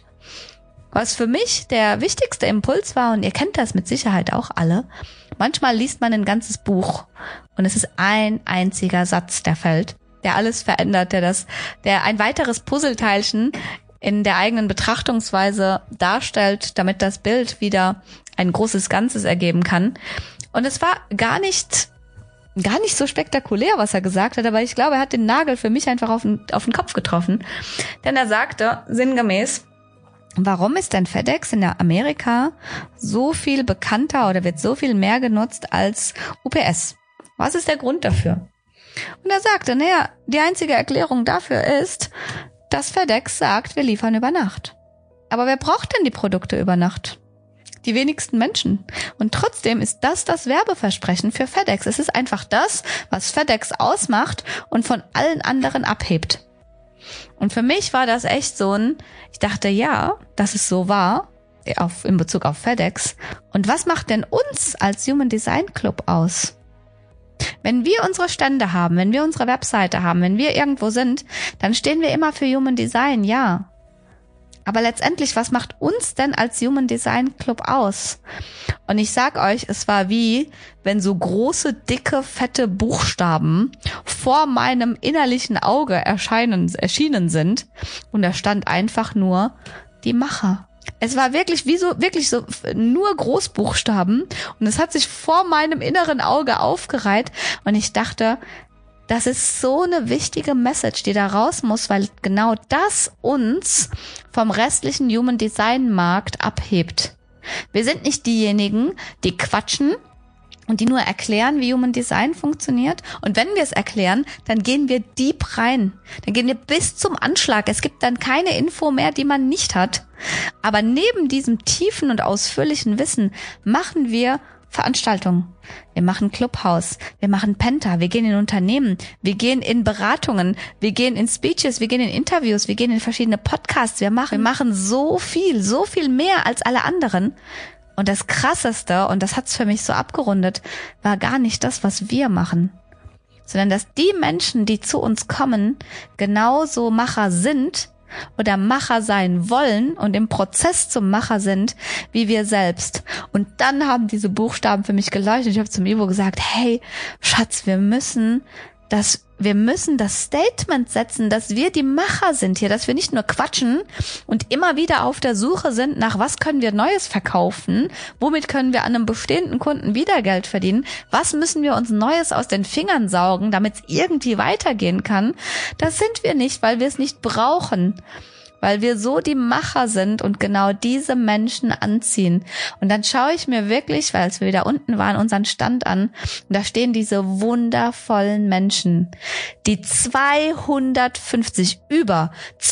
Was für mich der wichtigste Impuls war, und ihr kennt das mit Sicherheit auch alle, manchmal liest man ein ganzes Buch und es ist ein einziger Satz, der fällt, der alles verändert, der das, der ein weiteres Puzzleteilchen in der eigenen Betrachtungsweise darstellt, damit das Bild wieder ein großes Ganzes ergeben kann. Und es war gar nicht, gar nicht so spektakulär, was er gesagt hat, aber ich glaube, er hat den Nagel für mich einfach auf den, auf den Kopf getroffen. Denn er sagte sinngemäß, warum ist denn FedEx in der Amerika so viel bekannter oder wird so viel mehr genutzt als U P S? Was ist der Grund dafür? Und er sagte, naja, die einzige Erklärung dafür ist, dass FedEx sagt, wir liefern über Nacht. Aber wer braucht denn die Produkte über Nacht? Die wenigsten Menschen. Und trotzdem ist das das Werbeversprechen für FedEx. Es ist einfach das, was FedEx ausmacht und von allen anderen abhebt. Und für mich war das echt so ein, ich dachte, ja, dass es so war, auf, in Bezug auf FedEx. Und was macht denn uns als Human Design Club aus? Wenn wir unsere Stände haben, wenn wir unsere Webseite haben, wenn wir irgendwo sind, dann stehen wir immer für Human Design, ja. Aber letztendlich, was macht uns denn als Human Design Club aus? Und ich sag euch, es war wie, wenn so große, dicke, fette Buchstaben vor meinem innerlichen Auge erscheinen, erschienen sind. Und da stand einfach nur die Macher. Es war wirklich wie so, wirklich so nur Großbuchstaben. Und es hat sich vor meinem inneren Auge aufgereiht. Und ich dachte, das ist so eine wichtige Message, die da raus muss, weil genau das uns vom restlichen Human Design Markt abhebt. Wir sind nicht diejenigen, die quatschen und die nur erklären, wie Human Design funktioniert. Und wenn wir es erklären, dann gehen wir deep rein. Dann gehen wir bis zum Anschlag. Es gibt dann keine Info mehr, die man nicht hat. Aber neben diesem tiefen und ausführlichen Wissen machen wir Veranstaltungen. Wir machen Clubhouse, wir machen Penta, wir gehen in Unternehmen, wir gehen in Beratungen, wir gehen in Speeches, wir gehen in Interviews, wir gehen in verschiedene Podcasts, wir machen, wir machen so viel, so viel mehr als alle anderen. Und das Krasseste, und das hat's für mich so abgerundet, war gar nicht das, was wir machen, sondern dass die Menschen, die zu uns kommen, genauso Macher sind oder Macher sein wollen und im Prozess zum Macher sind, wie wir selbst. Und dann haben diese Buchstaben für mich geleuchtet. Ich habe zum Ivo gesagt, hey, Schatz, wir müssen das, wir müssen das Statement setzen, dass wir die Macher sind hier, dass wir nicht nur quatschen und immer wieder auf der Suche sind nach, was können wir Neues verkaufen, womit können wir an einem bestehenden Kunden wieder Geld verdienen, was müssen wir uns Neues aus den Fingern saugen, damit es irgendwie weitergehen kann. Das sind wir nicht, weil wir es nicht brauchen. Weil wir so die Macher sind und genau diese Menschen anziehen. Und dann schaue ich mir wirklich, weil als wir wieder unten waren, unseren Stand an. Und da stehen diese wundervollen Menschen, die zweihundertfünfzig, über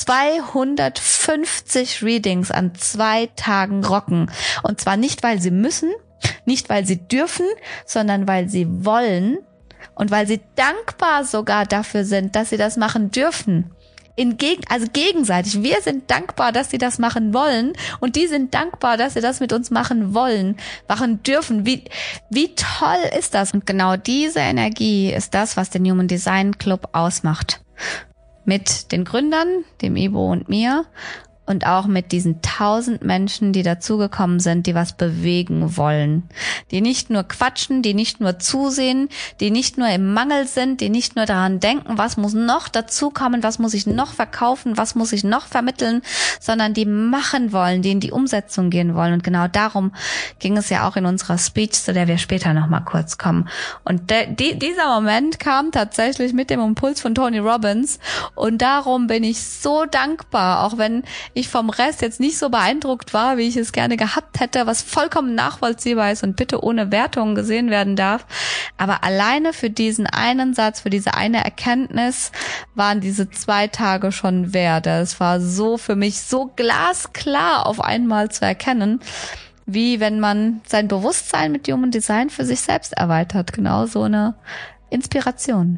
zweihundertfünfzig Readings an zwei Tagen rocken. Und zwar nicht, weil sie müssen, nicht, weil sie dürfen, sondern weil sie wollen und weil sie dankbar sogar dafür sind, dass sie das machen dürfen. In geg- also gegenseitig. Wir sind dankbar, dass sie das machen wollen und die sind dankbar, dass sie das mit uns machen wollen, machen dürfen. Wie, wie toll ist das? Und genau diese Energie ist das, was den Human Design Club ausmacht. Mit den Gründern, dem Ivo und mir und auch mit diesen tausend Menschen, die dazugekommen sind, die was bewegen wollen. Die nicht nur quatschen, die nicht nur zusehen, die nicht nur im Mangel sind, die nicht nur daran denken, was muss noch dazukommen, was muss ich noch verkaufen, was muss ich noch vermitteln, sondern die machen wollen, die in die Umsetzung gehen wollen. Und genau darum ging es ja auch in unserer Speech, zu der wir später noch mal kurz kommen. Und de, die, dieser Moment kam tatsächlich mit dem Impuls von Tony Robbins. Und darum bin ich so dankbar, auch wenn ich vom Rest jetzt nicht so beeindruckt war, wie ich es gerne gehabt hätte, was vollkommen nachvollziehbar ist und bitte ohne Wertung gesehen werden darf. Aber alleine für diesen einen Satz, für diese eine Erkenntnis waren diese zwei Tage schon wert. Es war so für mich so glasklar auf einmal zu erkennen, wie wenn man sein Bewusstsein mit Human Design für sich selbst erweitert. Genau so eine Inspiration.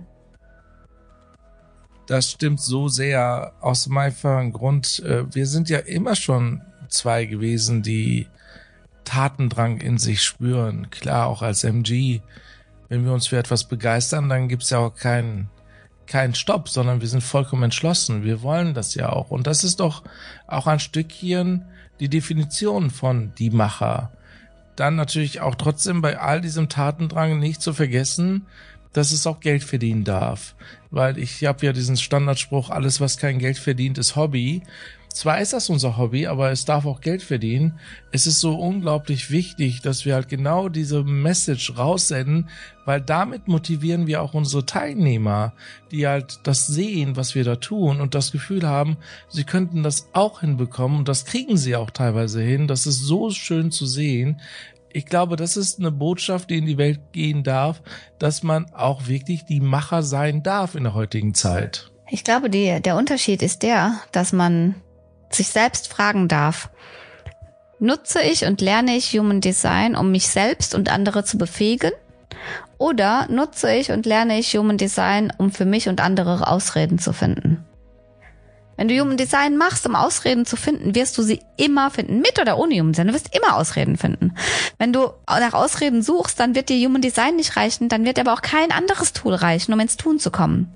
Das stimmt so sehr aus dem einfachen Grund. Wir sind ja immer schon zwei gewesen, die Tatendrang in sich spüren. Klar, auch als M G. Wenn wir uns für etwas begeistern, dann gibt's ja auch keinen keinen Stopp, sondern wir sind vollkommen entschlossen. Wir wollen das ja auch. Und das ist doch auch ein Stückchen die Definition von die Macher. Dann natürlich auch trotzdem bei all diesem Tatendrang nicht zu vergessen, dass es auch Geld verdienen darf. Weil ich habe ja diesen Standardspruch, alles was kein Geld verdient, ist Hobby. Zwar ist das unser Hobby, aber es darf auch Geld verdienen. Es ist so unglaublich wichtig, dass wir halt genau diese Message raussenden, weil damit motivieren wir auch unsere Teilnehmer, die halt das sehen, was wir da tun und das Gefühl haben, sie könnten das auch hinbekommen und das kriegen sie auch teilweise hin. Das ist so schön zu sehen. Ich glaube, das ist eine Botschaft, die in die Welt gehen darf, dass man auch wirklich die Macher sein darf in der heutigen Zeit. Ich glaube, die, der Unterschied ist der, dass man sich selbst fragen darf, nutze ich und lerne ich Human Design, um mich selbst und andere zu befähigen? Oder nutze ich und lerne ich Human Design, um für mich und andere Ausreden zu finden? Wenn du Human Design machst, um Ausreden zu finden, wirst du sie immer finden, mit oder ohne Human Design. Du wirst immer Ausreden finden. Wenn du nach Ausreden suchst, dann wird dir Human Design nicht reichen, dann wird aber auch kein anderes Tool reichen, um ins Tun zu kommen.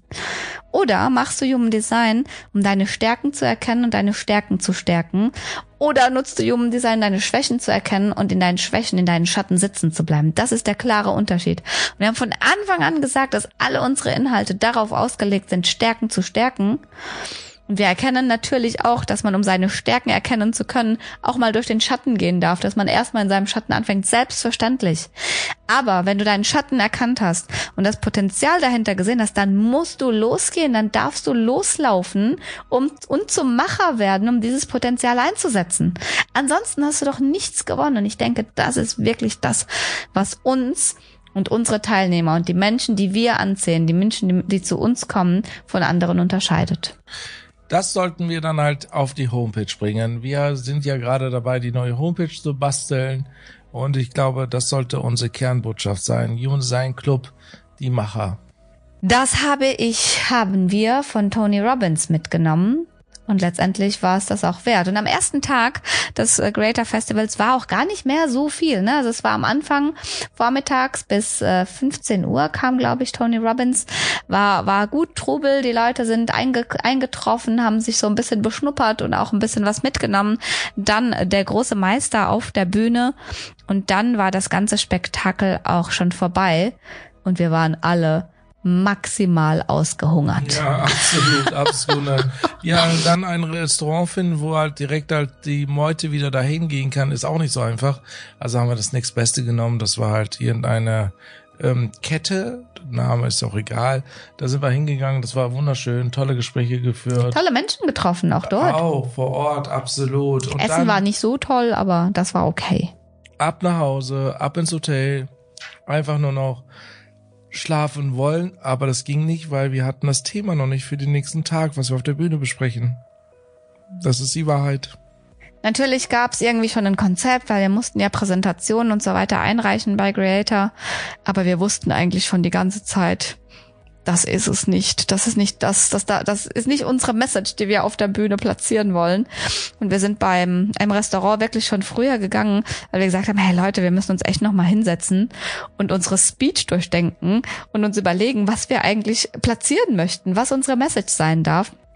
Oder machst du Human Design, um deine Stärken zu erkennen und deine Stärken zu stärken? Oder nutzt du Human Design, deine Schwächen zu erkennen und in deinen Schwächen, in deinen Schatten sitzen zu bleiben? Das ist der klare Unterschied. Und wir haben von Anfang an gesagt, dass alle unsere Inhalte darauf ausgelegt sind, Stärken zu stärken. Und wir erkennen natürlich auch, dass man, um seine Stärken erkennen zu können, auch mal durch den Schatten gehen darf, dass man erstmal in seinem Schatten anfängt, selbstverständlich. Aber wenn du deinen Schatten erkannt hast und das Potenzial dahinter gesehen hast, dann musst du losgehen, dann darfst du loslaufen um, und zum Macher werden, um dieses Potenzial einzusetzen. Ansonsten hast du doch nichts gewonnen. Und ich denke, das ist wirklich das, was uns und unsere Teilnehmer und die Menschen, die wir anziehen, die Menschen, die, die zu uns kommen, von anderen unterscheidet. Das sollten wir dann halt auf die Homepage bringen. Wir sind ja gerade dabei, die neue Homepage zu basteln. Und ich glaube, das sollte unsere Kernbotschaft sein. Human Design Club, die Macher. Das habe ich, haben wir von Tony Robbins mitgenommen. Und letztendlich war es das auch wert. Und am ersten Tag des Creator Festivals war auch gar nicht mehr so viel. Ne? Also es war am Anfang vormittags bis äh, fünfzehn Uhr kam, glaube ich, Tony Robbins. War war gut Trubel. Die Leute sind einge eingetroffen, haben sich so ein bisschen beschnuppert und auch ein bisschen was mitgenommen. Dann der große Meister auf der Bühne. Und dann war das ganze Spektakel auch schon vorbei. Und wir waren alle maximal ausgehungert. Ja, absolut, absolut. Ja, dann ein Restaurant finden, wo halt direkt halt die Meute wieder dahin gehen kann, ist auch nicht so einfach. Also haben wir das nächstbeste genommen. Das war halt irgendeine ähm, Kette. Name ist auch egal. Da sind wir hingegangen. Das war wunderschön. Tolle Gespräche geführt. Tolle Menschen getroffen, auch dort. Auch vor Ort, absolut. Und Essen dann war nicht so toll, aber das war okay. Ab nach Hause, ab ins Hotel. Einfach nur noch schlafen wollen, aber das ging nicht, weil wir hatten das Thema noch nicht für den nächsten Tag, was wir auf der Bühne besprechen. Das ist die Wahrheit. Natürlich gab es irgendwie schon ein Konzept, weil wir mussten ja Präsentationen und so weiter einreichen bei Creator, aber wir wussten eigentlich schon die ganze Zeit, das ist es nicht. Das ist nicht das, das da, das ist nicht unsere Message, die wir auf der Bühne platzieren wollen. Und wir sind beim einem Restaurant wirklich schon früher gegangen, weil wir gesagt haben, hey Leute, wir müssen uns echt noch mal hinsetzen und unsere Speech durchdenken und uns überlegen, was wir eigentlich platzieren möchten, was unsere Message sein darf.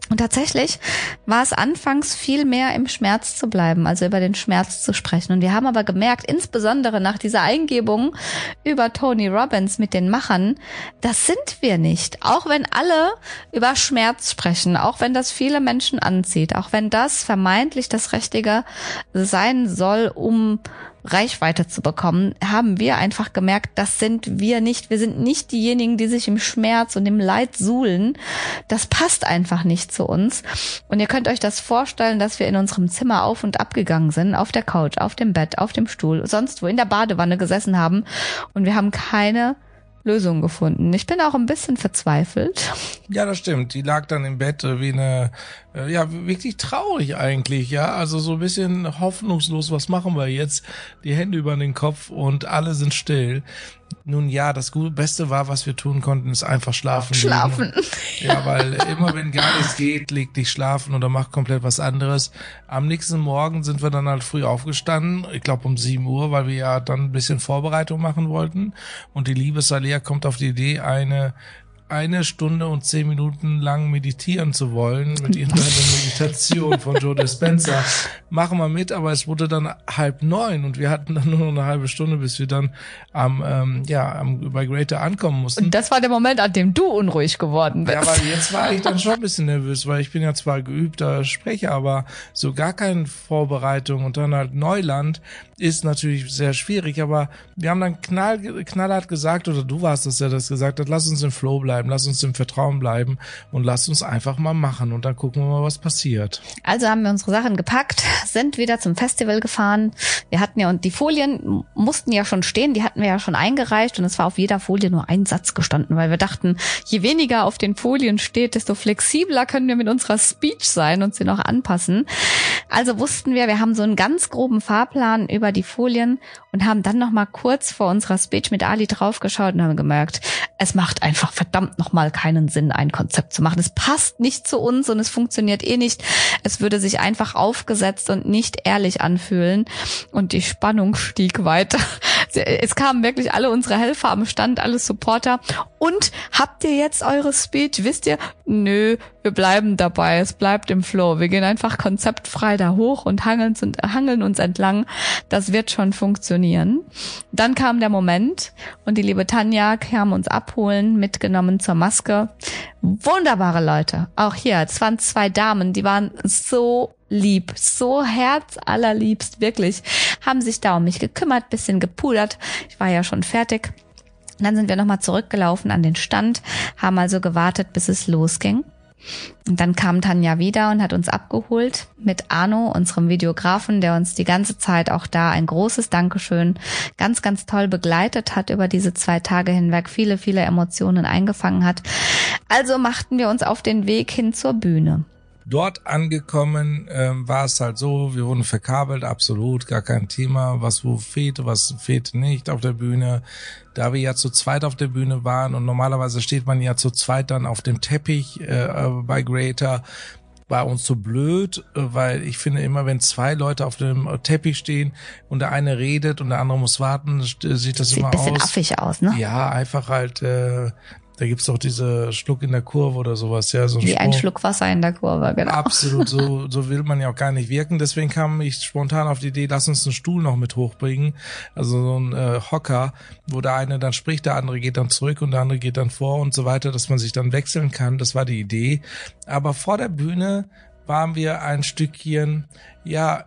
Und tatsächlich war es anfangs viel mehr im Schmerz zu bleiben, also über den Schmerz zu sprechen. Und wir haben aber gemerkt, insbesondere nach dieser Eingebung über Tony Robbins mit den Machern, das sind wir nicht. Auch wenn alle über Schmerz sprechen, auch wenn das viele Menschen anzieht, auch wenn das vermeintlich das Richtige sein soll, um Reichweite zu bekommen, haben wir einfach gemerkt, das sind wir nicht. Wir sind nicht diejenigen, die sich im Schmerz und im Leid suhlen. Das passt einfach nicht zu uns. Und ihr könnt euch das vorstellen, dass wir in unserem Zimmer auf und ab gegangen sind, auf der Couch, auf dem Bett, auf dem Stuhl, sonst wo, in der Badewanne gesessen haben. Und wir haben keine Lösung gefunden. Ich bin auch ein bisschen verzweifelt. Ja, das stimmt. Die lag dann im Bett wie eine, ja, wirklich traurig eigentlich, ja. Also so ein bisschen hoffnungslos, was machen wir jetzt? Die Hände über den Kopf und alle sind still. Nun ja, das Gute, Beste war, was wir tun konnten, ist einfach schlafen. Schlafen. Liegen. Ja, weil immer wenn gar nichts geht, leg dich schlafen oder mach komplett was anderes. Am nächsten Morgen sind wir dann halt früh aufgestanden, ich glaube um sieben Uhr, weil wir ja dann ein bisschen Vorbereitung machen wollten. Und die liebe Salia kommt auf die Idee, eine eine Stunde und zehn Minuten lang meditieren zu wollen mit ihrer Meditation von Joe Dispenza. Machen wir mit, aber es wurde dann halb neun und wir hatten dann nur noch eine halbe Stunde, bis wir dann am ähm, ja am bei Greater ankommen mussten. Und das war der Moment, an dem du unruhig geworden bist. Ja, weil jetzt war ich dann schon ein bisschen nervös, weil ich bin ja zwar geübter Sprecher, aber so gar keine Vorbereitung und dann halt Neuland ist natürlich sehr schwierig, aber wir haben dann knall, knallhart gesagt, oder du warst es, der das gesagt hat, lass uns im Flow bleiben, lass uns im Vertrauen bleiben und lass uns einfach mal machen und dann gucken wir mal, was passiert. Also haben wir unsere Sachen gepackt, sind wieder zum Festival gefahren. Wir hatten ja, und die Folien mussten ja schon stehen, die hatten wir ja schon eingereicht und es war auf jeder Folie nur ein Satz gestanden, weil wir dachten, je weniger auf den Folien steht, desto flexibler können wir mit unserer Speech sein und sie noch anpassen. Also wussten wir, wir haben so einen ganz groben Fahrplan über die Folien und haben dann noch mal kurz vor unserer Speech mit Ali draufgeschaut und haben gemerkt, es macht einfach verdammt noch mal keinen Sinn, ein Konzept zu machen. Es passt nicht zu uns und es funktioniert eh nicht. Es würde sich einfach aufgesetzt und nicht ehrlich anfühlen und die Spannung stieg weiter. Es kamen wirklich alle unsere Helfer am Stand, alle Supporter. Und habt ihr jetzt eure Speech? Wisst ihr? Nö, wir bleiben dabei. Es bleibt im Flow. Wir gehen einfach konzeptfrei da hoch und hangeln, hangeln uns entlang. Das wird schon funktionieren. Dann kam der Moment und die liebe Tanja kam uns abholen, mitgenommen zur Maske. Wunderbare Leute. Auch hier, es waren zwei Damen, die waren so lieb, so herzallerliebst, wirklich, haben sich da um mich gekümmert, bisschen gepudert. Ich war ja schon fertig. Und dann sind wir nochmal zurückgelaufen an den Stand, haben also gewartet, bis es losging. Und dann kam Tanja wieder und hat uns abgeholt mit Arno, unserem Videografen, der uns die ganze Zeit auch da ein großes Dankeschön ganz, ganz toll begleitet hat über diese zwei Tage hinweg, viele, viele Emotionen eingefangen hat. Also machten wir uns auf den Weg hin zur Bühne. Dort angekommen ähm, war es halt so, wir wurden verkabelt, absolut, gar kein Thema, was wo fehlte, was fehlte nicht auf der Bühne. Da wir ja zu zweit auf der Bühne waren und normalerweise steht man ja zu zweit dann auf dem Teppich äh, bei Greater, war uns so blöd, weil ich finde immer, wenn zwei Leute auf dem Teppich stehen und der eine redet und der andere muss warten, sieht das sieht immer aus. Sieht ein bisschen aus. affig aus, ne? Ja, einfach halt... Äh, Da gibt's doch diese Schluck in der Kurve oder sowas, ja, so ein Wie Sprung. ein Schluck Wasser in der Kurve, genau. Absolut, so so will man ja auch gar nicht wirken. Deswegen kam ich spontan auf die Idee, lass uns einen Stuhl noch mit hochbringen, also so ein äh, Hocker, wo der eine dann spricht, der andere geht dann zurück und der andere geht dann vor und so weiter, dass man sich dann wechseln kann. Das war die Idee. Aber vor der Bühne waren wir ein Stückchen, ja,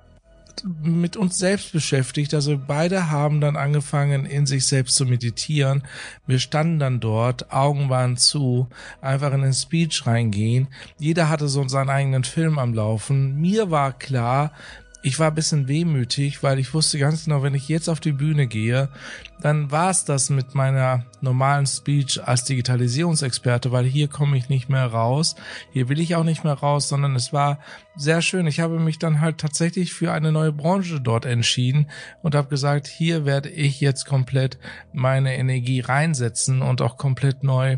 mit uns selbst beschäftigt, also beide haben dann angefangen, in sich selbst zu meditieren. Wir standen dann dort, Augen waren zu, einfach in den Speech reingehen. Jeder hatte so seinen eigenen Film am Laufen. Mir war klar, ich war ein bisschen wehmütig, weil ich wusste ganz genau, wenn ich jetzt auf die Bühne gehe, dann war es das mit meiner normalen Speech als Digitalisierungsexperte, weil hier komme ich nicht mehr raus, hier will ich auch nicht mehr raus, sondern es war sehr schön. Ich habe mich dann halt tatsächlich für eine neue Branche dort entschieden und habe gesagt, hier werde ich jetzt komplett meine Energie reinsetzen und auch komplett neu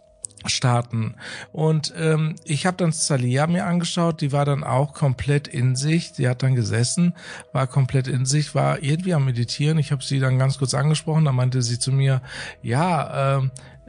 starten. Und ähm, ich habe dann Salia mir angeschaut, die war dann auch komplett in sich, die hat dann gesessen, war komplett in sich, war irgendwie am Meditieren. Ich habe sie dann ganz kurz angesprochen, da meinte sie zu mir, ja, ähm,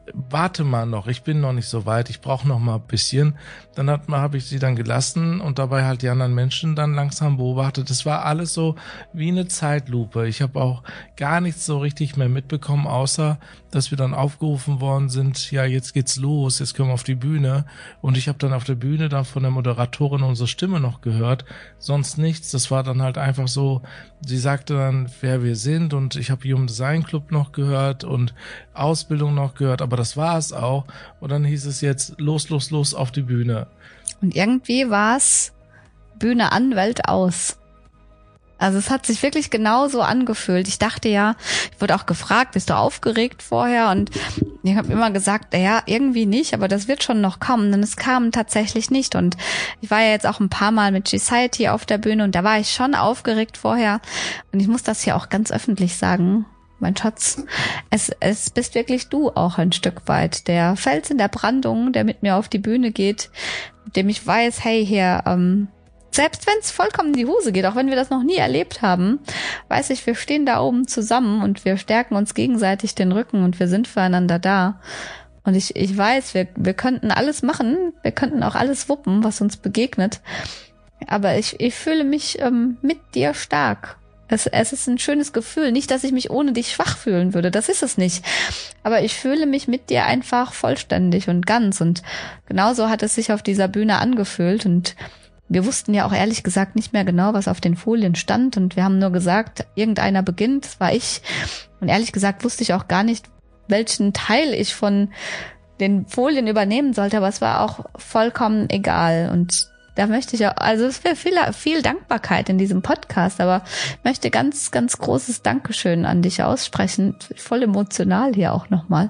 warte mal noch, ich bin noch nicht so weit, ich brauche noch mal ein bisschen. Dann hat man, habe ich sie dann gelassen und dabei halt die anderen Menschen dann langsam beobachtet. Das war alles so wie eine Zeitlupe. Ich habe auch gar nichts so richtig mehr mitbekommen, außer dass wir dann aufgerufen worden sind, ja, jetzt geht's los, jetzt können wir auf die Bühne. Und ich habe dann auf der Bühne dann von der Moderatorin unsere Stimme noch gehört, sonst nichts. Das war dann halt einfach so, sie sagte dann, wer wir sind, und ich habe Human Design Club noch gehört und Ausbildung noch gehört, aber das war es auch. Und dann hieß es jetzt, los, los, los auf die Bühne. Und irgendwie war es Bühne an, Welt aus. Also es hat sich wirklich genauso angefühlt. Ich dachte ja, ich wurde auch gefragt, bist du aufgeregt vorher? Und ich habe immer gesagt, ja, irgendwie nicht, aber das wird schon noch kommen. Und es kam tatsächlich nicht. Und ich war ja jetzt auch ein paar Mal mit G-Society auf der Bühne und da war ich schon aufgeregt vorher. Und ich muss das hier auch ganz öffentlich sagen, mein Schatz, es, es bist wirklich du auch ein Stück weit. Der Fels in der Brandung, der mit mir auf die Bühne geht, mit dem ich weiß, hey, hier, ähm, selbst wenn es vollkommen in die Hose geht, auch wenn wir das noch nie erlebt haben, weiß ich, wir stehen da oben zusammen und wir stärken uns gegenseitig den Rücken und wir sind füreinander da. Und ich, ich weiß, wir, wir könnten alles machen, wir könnten auch alles wuppen, was uns begegnet. Aber ich, ich fühle mich ähm, mit dir stark. Es, es ist ein schönes Gefühl. Nicht, dass ich mich ohne dich schwach fühlen würde, das ist es nicht. Aber ich fühle mich mit dir einfach vollständig und ganz. Und genauso hat es sich auf dieser Bühne angefühlt. Und wir wussten ja auch ehrlich gesagt nicht mehr genau, was auf den Folien stand. Und wir haben nur gesagt, irgendeiner beginnt, das war ich. Und ehrlich gesagt wusste ich auch gar nicht, welchen Teil ich von den Folien übernehmen sollte. Aber es war auch vollkommen egal. Und da möchte ich auch, also es wäre viel, viel Dankbarkeit in diesem Podcast, aber ich möchte ganz, ganz großes Dankeschön an dich aussprechen. Voll emotional hier auch nochmal.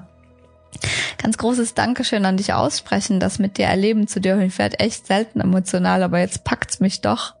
Ganz großes Dankeschön an dich aussprechen, das mit dir erleben zu dürfen. Ich werde echt selten emotional, aber jetzt packt's mich doch,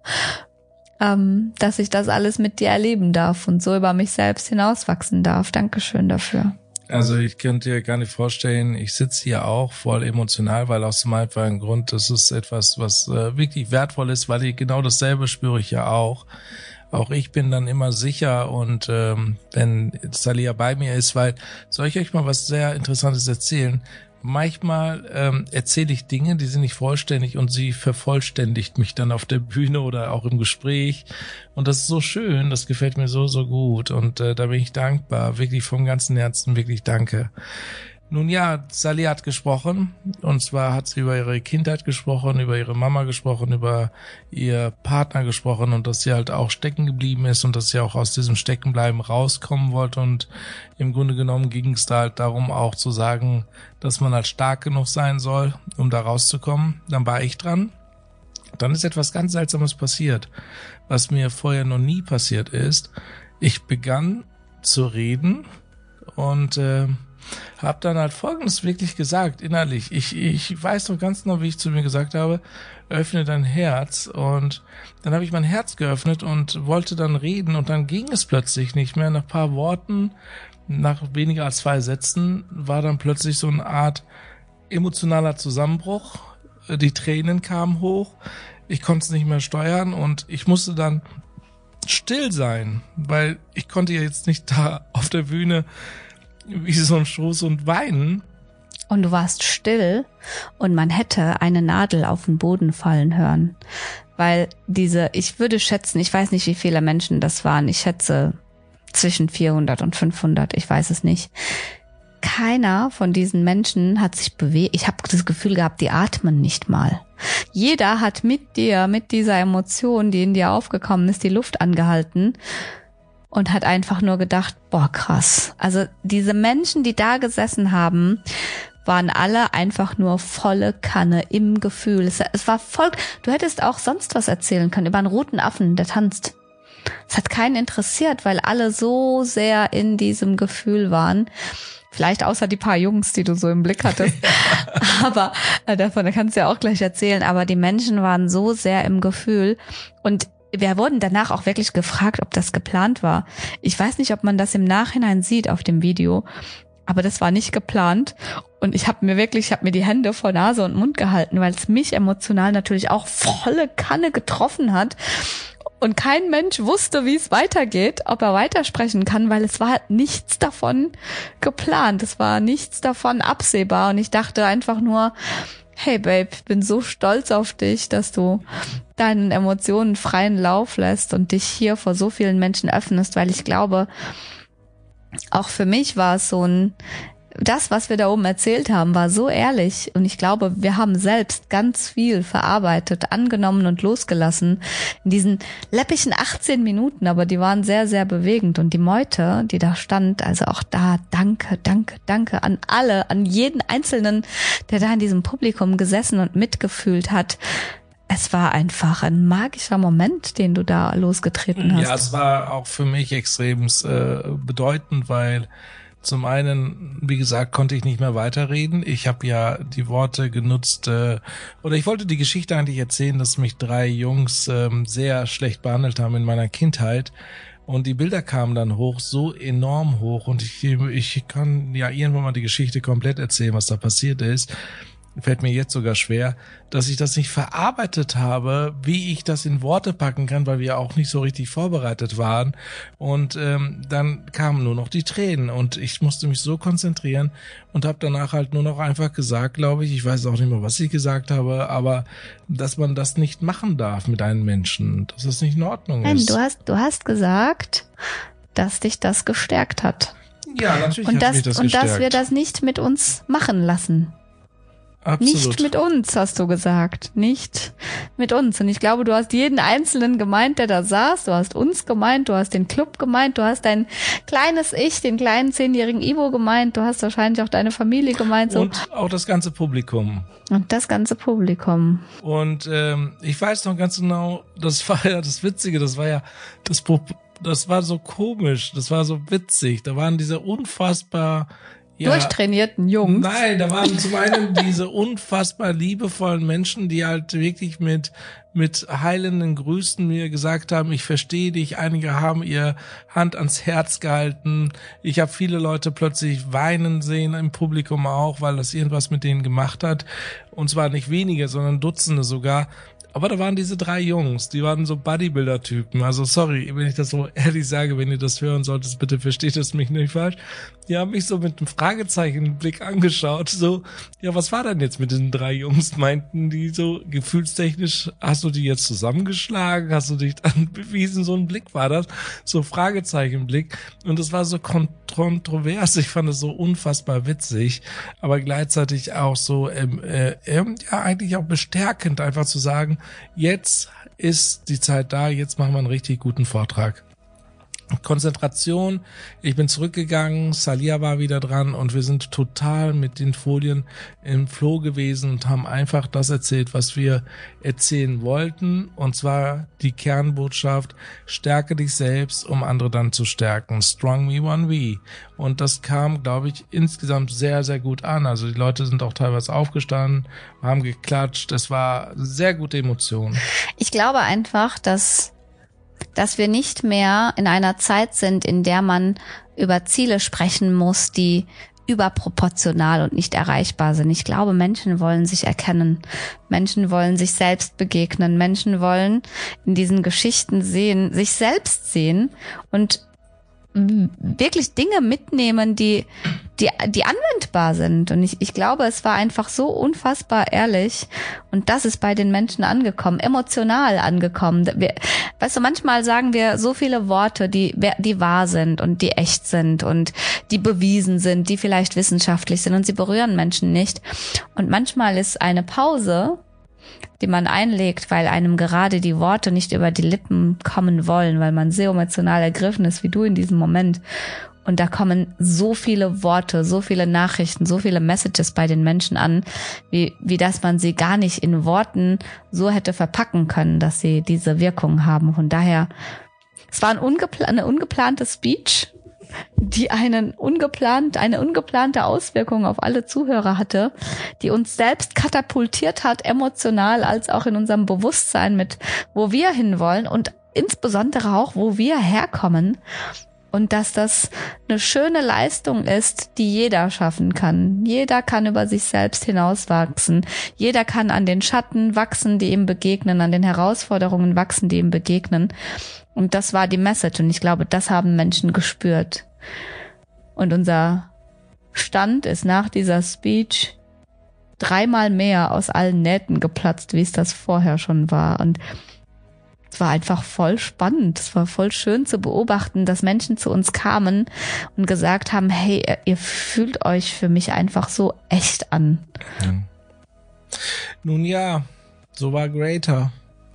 ähm, dass ich das alles mit dir erleben darf und so über mich selbst hinauswachsen darf. Dankeschön dafür. Also ich könnte dir gar nicht vorstellen, ich sitze hier auch voll emotional, weil aus dem einfachen Grund, das ist etwas, was äh, wirklich wertvoll ist, weil ich genau dasselbe spüre ich ja auch. Auch ich bin dann immer sicher und ähm, wenn Saliha bei mir ist, weil, soll ich euch mal was sehr Interessantes erzählen? Manchmal ähm, erzähle ich Dinge, die sind nicht vollständig und sie vervollständigt mich dann auf der Bühne oder auch im Gespräch. Und das ist so schön, das gefällt mir so, so gut. Und äh, da bin ich dankbar, wirklich vom ganzen Herzen, wirklich danke. Nun ja, Saliha hat gesprochen, und zwar hat sie über ihre Kindheit gesprochen, über ihre Mama gesprochen, über ihr Partner gesprochen und dass sie halt auch stecken geblieben ist und dass sie auch aus diesem Steckenbleiben rauskommen wollte, und im Grunde genommen ging es da halt darum auch zu sagen, dass man halt stark genug sein soll, um da rauszukommen. Dann war ich dran. Dann ist etwas ganz Seltsames passiert, was mir vorher noch nie passiert ist. Ich begann zu reden und äh, hab dann halt Folgendes wirklich gesagt, innerlich. Ich, ich weiß noch ganz genau, wie ich zu mir gesagt habe, öffne dein Herz. Und dann habe ich mein Herz geöffnet und wollte dann reden, und dann ging es plötzlich nicht mehr. Nach ein paar Worten, nach weniger als zwei Sätzen, war dann plötzlich so eine Art emotionaler Zusammenbruch. Die Tränen kamen hoch, ich konnte es nicht mehr steuern und ich musste dann still sein, weil ich konnte ja jetzt nicht da auf der Bühne wie so ein Schoß und weinen. Und du warst still und man hätte eine Nadel auf den Boden fallen hören. Weil diese, ich würde schätzen, ich weiß nicht, wie viele Menschen das waren, ich schätze zwischen vierhundert und fünfhundert, ich weiß es nicht. Keiner von diesen Menschen hat sich bewegt. Ich habe das Gefühl gehabt, die atmen nicht mal. Jeder hat mit dir, mit dieser Emotion, die in dir aufgekommen ist, die Luft angehalten und hat einfach nur gedacht, boah, krass. Also diese Menschen, die da gesessen haben, waren alle einfach nur volle Kanne im Gefühl. Es, es war voll, du hättest auch sonst was erzählen können über einen roten Affen, der tanzt. Es hat keinen interessiert, weil alle so sehr in diesem Gefühl waren. Vielleicht außer die paar Jungs, die du so im Blick hattest. Aber äh, davon kannst du ja auch gleich erzählen. Aber die Menschen waren so sehr im Gefühl. Und wir wurden danach auch wirklich gefragt, ob das geplant war. Ich weiß nicht, ob man das im Nachhinein sieht auf dem Video, aber das war nicht geplant. Und ich habe mir wirklich, ich habe mir die Hände vor Nase und Mund gehalten, weil es mich emotional natürlich auch volle Kanne getroffen hat. Und kein Mensch wusste, wie es weitergeht, ob er weitersprechen kann, weil es war nichts davon geplant. Es war nichts davon absehbar. Und ich dachte einfach nur, hey Babe, ich bin so stolz auf dich, dass du deinen Emotionen freien Lauf lässt und dich hier vor so vielen Menschen öffnest, weil ich glaube, auch für mich war es so ein, das, was wir da oben erzählt haben, war so ehrlich und ich glaube, wir haben selbst ganz viel verarbeitet, angenommen und losgelassen in diesen läppigen achtzehn Minuten, aber die waren sehr, sehr bewegend und die Meute, die da stand, also auch da, danke, danke, danke an alle, an jeden Einzelnen, der da in diesem Publikum gesessen und mitgefühlt hat. Es war einfach ein magischer Moment, den du da losgetreten hast. Ja, es war auch für mich extrem äh, bedeutend, weil zum einen, wie gesagt, konnte ich nicht mehr weiterreden. Ich habe ja die Worte genutzt, äh, oder ich wollte die Geschichte eigentlich erzählen, dass mich drei Jungs ähm, sehr schlecht behandelt haben in meiner Kindheit. Und die Bilder kamen dann hoch, so enorm hoch. Und ich, ich kann ja irgendwann mal die Geschichte komplett erzählen, was da passiert ist. Fällt mir jetzt sogar schwer, dass ich das nicht verarbeitet habe, wie ich das in Worte packen kann, weil wir auch nicht so richtig vorbereitet waren. Und ähm, dann kamen nur noch die Tränen und ich musste mich so konzentrieren und habe danach halt nur noch einfach gesagt, glaube ich, ich weiß auch nicht mehr, was ich gesagt habe, aber dass man das nicht machen darf mit einem Menschen, dass es nicht in Ordnung Nein, ist. Du hast, du hast gesagt, dass dich das gestärkt hat. Ja, natürlich und hat das, mich das und gestärkt. dass wir das nicht mit uns machen lassen. Absolut. Nicht mit uns, hast du gesagt. Nicht mit uns. Und ich glaube, du hast jeden Einzelnen gemeint, der da saß. Du hast uns gemeint, du hast den Club gemeint, du hast dein kleines Ich, den kleinen zehnjährigen Ivo gemeint. Du hast wahrscheinlich auch deine Familie gemeint. So. Und auch das ganze Publikum. Und das ganze Publikum. Und ähm, ich weiß noch ganz genau, das war ja das Witzige, das war ja das Pub- das war so komisch, das war so witzig. Da waren diese unfassbar Ja, durchtrainierten Jungs. Nein, da waren zum einen diese unfassbar liebevollen Menschen, die halt wirklich mit mit heilenden Grüßen mir gesagt haben, ich verstehe dich. Einige haben ihr Hand ans Herz gehalten. Ich habe viele Leute plötzlich weinen sehen, im Publikum auch, weil das irgendwas mit denen gemacht hat. Und zwar nicht wenige, sondern Dutzende sogar. Aber da waren diese drei Jungs, die waren so Bodybuilder-Typen. Also sorry, wenn ich das so ehrlich sage, wenn ihr das hören solltet, bitte versteht es mich nicht falsch. Die haben mich so mit einem Fragezeichenblick angeschaut. So, ja, was war denn jetzt mit den drei Jungs? Meinten die so gefühlstechnisch, hast du die jetzt zusammengeschlagen? Hast du dich dann bewiesen? So ein Blick war das. So Fragezeichenblick. Und das war so kontrovers. Ich fand es so unfassbar witzig. Aber gleichzeitig auch so, ähm, äh, ja, eigentlich auch bestärkend, einfach zu sagen, jetzt ist die Zeit da, jetzt machen wir einen richtig guten Vortrag. Konzentration, ich bin zurückgegangen, Salia war wieder dran und wir sind total mit den Folien im Flow gewesen und haben einfach das erzählt, was wir erzählen wollten, und zwar die Kernbotschaft: Stärke dich selbst, um andere dann zu stärken. Strong Me One We. Und das kam, glaube ich, insgesamt sehr, sehr gut an. Also die Leute sind auch teilweise aufgestanden, haben geklatscht, es war sehr gute Emotion. Ich glaube einfach, dass dass wir nicht mehr in einer Zeit sind, in der man über Ziele sprechen muss, die überproportional und nicht erreichbar sind. Ich glaube, Menschen wollen sich erkennen. Menschen wollen sich selbst begegnen. Menschen wollen in diesen Geschichten sehen, sich selbst sehen und wirklich Dinge mitnehmen, die, die, die anwendbar sind. Und ich, ich glaube, es war einfach so unfassbar ehrlich. Und das ist bei den Menschen angekommen, emotional angekommen. Wir, weißt du, manchmal sagen wir so viele Worte, die, die wahr sind und die echt sind und die bewiesen sind, die vielleicht wissenschaftlich sind, und sie berühren Menschen nicht. Und manchmal ist eine Pause, die man einlegt, weil einem gerade die Worte nicht über die Lippen kommen wollen, weil man sehr emotional ergriffen ist, wie du in diesem Moment. Und da kommen so viele Worte, so viele Nachrichten, so viele Messages bei den Menschen an, wie, wie dass man sie gar nicht in Worten so hätte verpacken können, dass sie diese Wirkung haben. Von daher, es war ein ungeplan- eine ungeplante Speech, die einen ungeplant, eine ungeplante Auswirkung auf alle Zuhörer hatte, die uns selbst katapultiert hat, emotional als auch in unserem Bewusstsein mit, wo wir hinwollen und insbesondere auch, wo wir herkommen. Und dass das eine schöne Leistung ist, die jeder schaffen kann. Jeder kann über sich selbst hinauswachsen. Jeder kann an den Schatten wachsen, die ihm begegnen, an den Herausforderungen wachsen, die ihm begegnen. Und das war die Message. Und ich glaube, das haben Menschen gespürt. Und unser Stand ist nach dieser Speech dreimal mehr aus allen Nähten geplatzt, wie es das vorher schon war. Und es war einfach voll spannend. Es war voll schön zu beobachten, dass Menschen zu uns kamen und gesagt haben, hey, ihr fühlt euch für mich einfach so echt an. Mhm. Nun ja, so war Greater.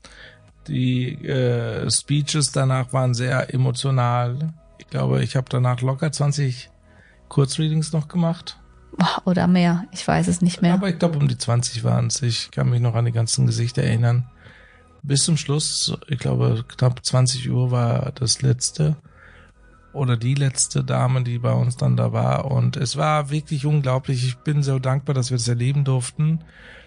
Die äh, Speeches danach waren sehr emotional. Ich glaube, ich habe danach locker zwanzig Kurzreadings noch gemacht. Oder mehr, ich weiß es nicht mehr. Aber ich glaube, um die zwanzig waren es. Ich kann mich noch an die ganzen Gesichter erinnern. Bis zum Schluss, ich glaube, knapp zwanzig Uhr war das letzte oder die letzte Dame, die bei uns dann da war. Und es war wirklich unglaublich. Ich bin so dankbar, dass wir das erleben durften.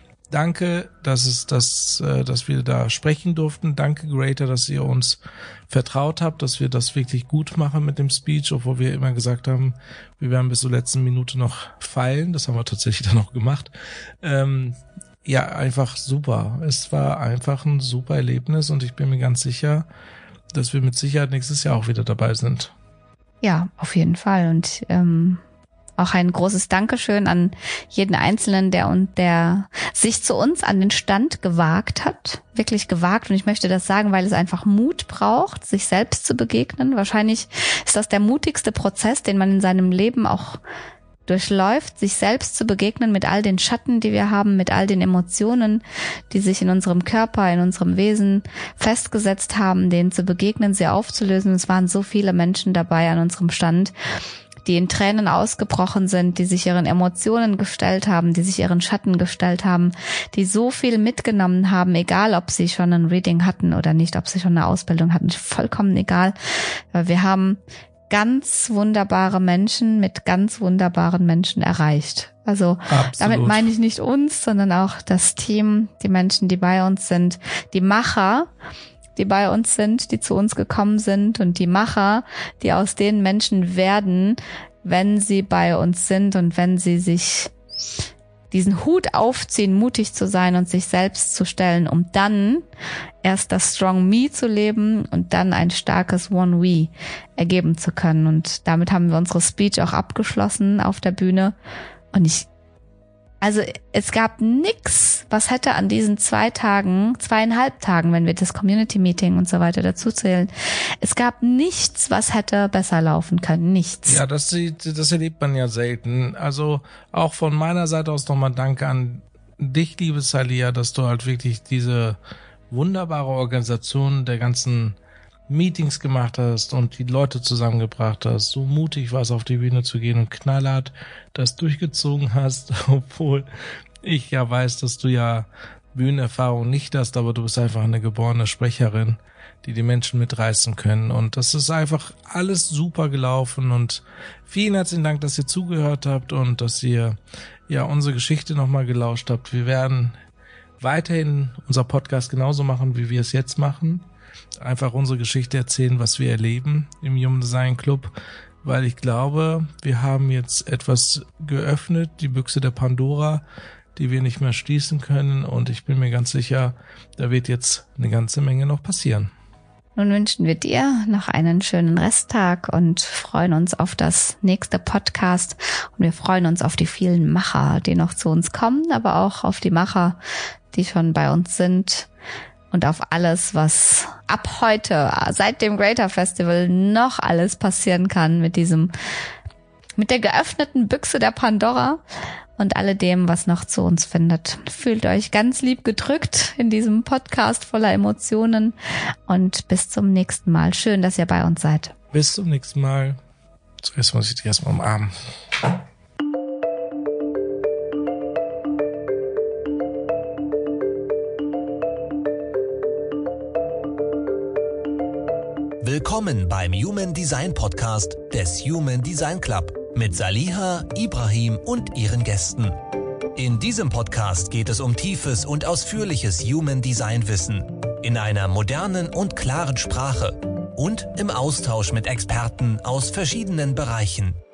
Danke, dass es das, dass wir da sprechen durften. Danke, Greater, dass ihr uns vertraut habt, dass wir das wirklich gut machen mit dem Speech, obwohl wir immer gesagt haben, wir werden bis zur letzten Minute noch feilen. Das haben wir tatsächlich dann auch gemacht. Ähm, ja, einfach super. Es war einfach ein super Erlebnis und ich bin mir ganz sicher, dass wir mit Sicherheit nächstes Jahr auch wieder dabei sind. Ja, auf jeden Fall. Und ähm auch ein großes Dankeschön an jeden Einzelnen, der und der sich zu uns an den Stand gewagt hat. Wirklich gewagt. Und ich möchte das sagen, weil es einfach Mut braucht, sich selbst zu begegnen. Wahrscheinlich ist das der mutigste Prozess, den man in seinem Leben auch durchläuft, sich selbst zu begegnen mit all den Schatten, die wir haben, mit all den Emotionen, die sich in unserem Körper, in unserem Wesen festgesetzt haben, denen zu begegnen, sie aufzulösen. Es waren so viele Menschen dabei an unserem Stand, die in Tränen ausgebrochen sind, die sich ihren Emotionen gestellt haben, die sich ihren Schatten gestellt haben, die so viel mitgenommen haben, egal ob sie schon ein Reading hatten oder nicht, ob sie schon eine Ausbildung hatten, vollkommen egal. Weil wir haben ganz wunderbare Menschen mit ganz wunderbaren Menschen erreicht. Also Absolut. Damit meine ich nicht uns, sondern auch das Team, die Menschen, die bei uns sind, die Macher, die bei uns sind, die zu uns gekommen sind und die Macher, die aus den Menschen werden, wenn sie bei uns sind und wenn sie sich diesen Hut aufziehen, mutig zu sein und sich selbst zu stellen, um dann erst das Strong Me zu leben und dann ein starkes One We ergeben zu können. Und damit haben wir unsere Speech auch abgeschlossen auf der Bühne. Und ich Also es gab nix, was hätte an diesen zwei Tagen, zweieinhalb Tagen, wenn wir das Community-Meeting und so weiter dazu zählen, es gab nichts, was hätte besser laufen können. Nichts. Ja, das, das erlebt man ja selten. Also auch von meiner Seite aus nochmal Danke an dich, liebe Salia, dass du halt wirklich diese wunderbare Organisation der ganzen Meetings gemacht hast und die Leute zusammengebracht hast, so mutig warst, auf die Bühne zu gehen und knallhart das durchgezogen hast, obwohl ich ja weiß, dass du ja Bühnenerfahrung nicht hast, aber du bist einfach eine geborene Sprecherin, die die Menschen mitreißen können und das ist einfach alles super gelaufen und vielen herzlichen Dank, dass ihr zugehört habt und dass ihr ja unsere Geschichte nochmal gelauscht habt. Wir werden weiterhin unser Podcast genauso machen, wie wir es jetzt machen. Einfach unsere Geschichte erzählen, was wir erleben im Human Design Club, weil ich glaube, wir haben jetzt etwas geöffnet, die Büchse der Pandora, die wir nicht mehr schließen können und ich bin mir ganz sicher, da wird jetzt eine ganze Menge noch passieren. Nun wünschen wir dir noch einen schönen Resttag und freuen uns auf das nächste Podcast und wir freuen uns auf die vielen Macher, die noch zu uns kommen, aber auch auf die Macher, die schon bei uns sind. Und auf alles, was ab heute, seit dem Greater Festival, noch alles passieren kann mit diesem, mit der geöffneten Büchse der Pandora und alledem, was noch zu uns findet. Fühlt euch ganz lieb gedrückt in diesem Podcast voller Emotionen und bis zum nächsten Mal. Schön, dass ihr bei uns seid. Bis zum nächsten Mal. Zuerst muss ich dich erstmal umarmen. Willkommen beim Human Design Podcast des Human Design Club mit Saliha, Ibrahim und ihren Gästen. In diesem Podcast geht es um tiefes und ausführliches Human Design Wissen in einer modernen und klaren Sprache, und im Austausch mit Experten aus verschiedenen Bereichen.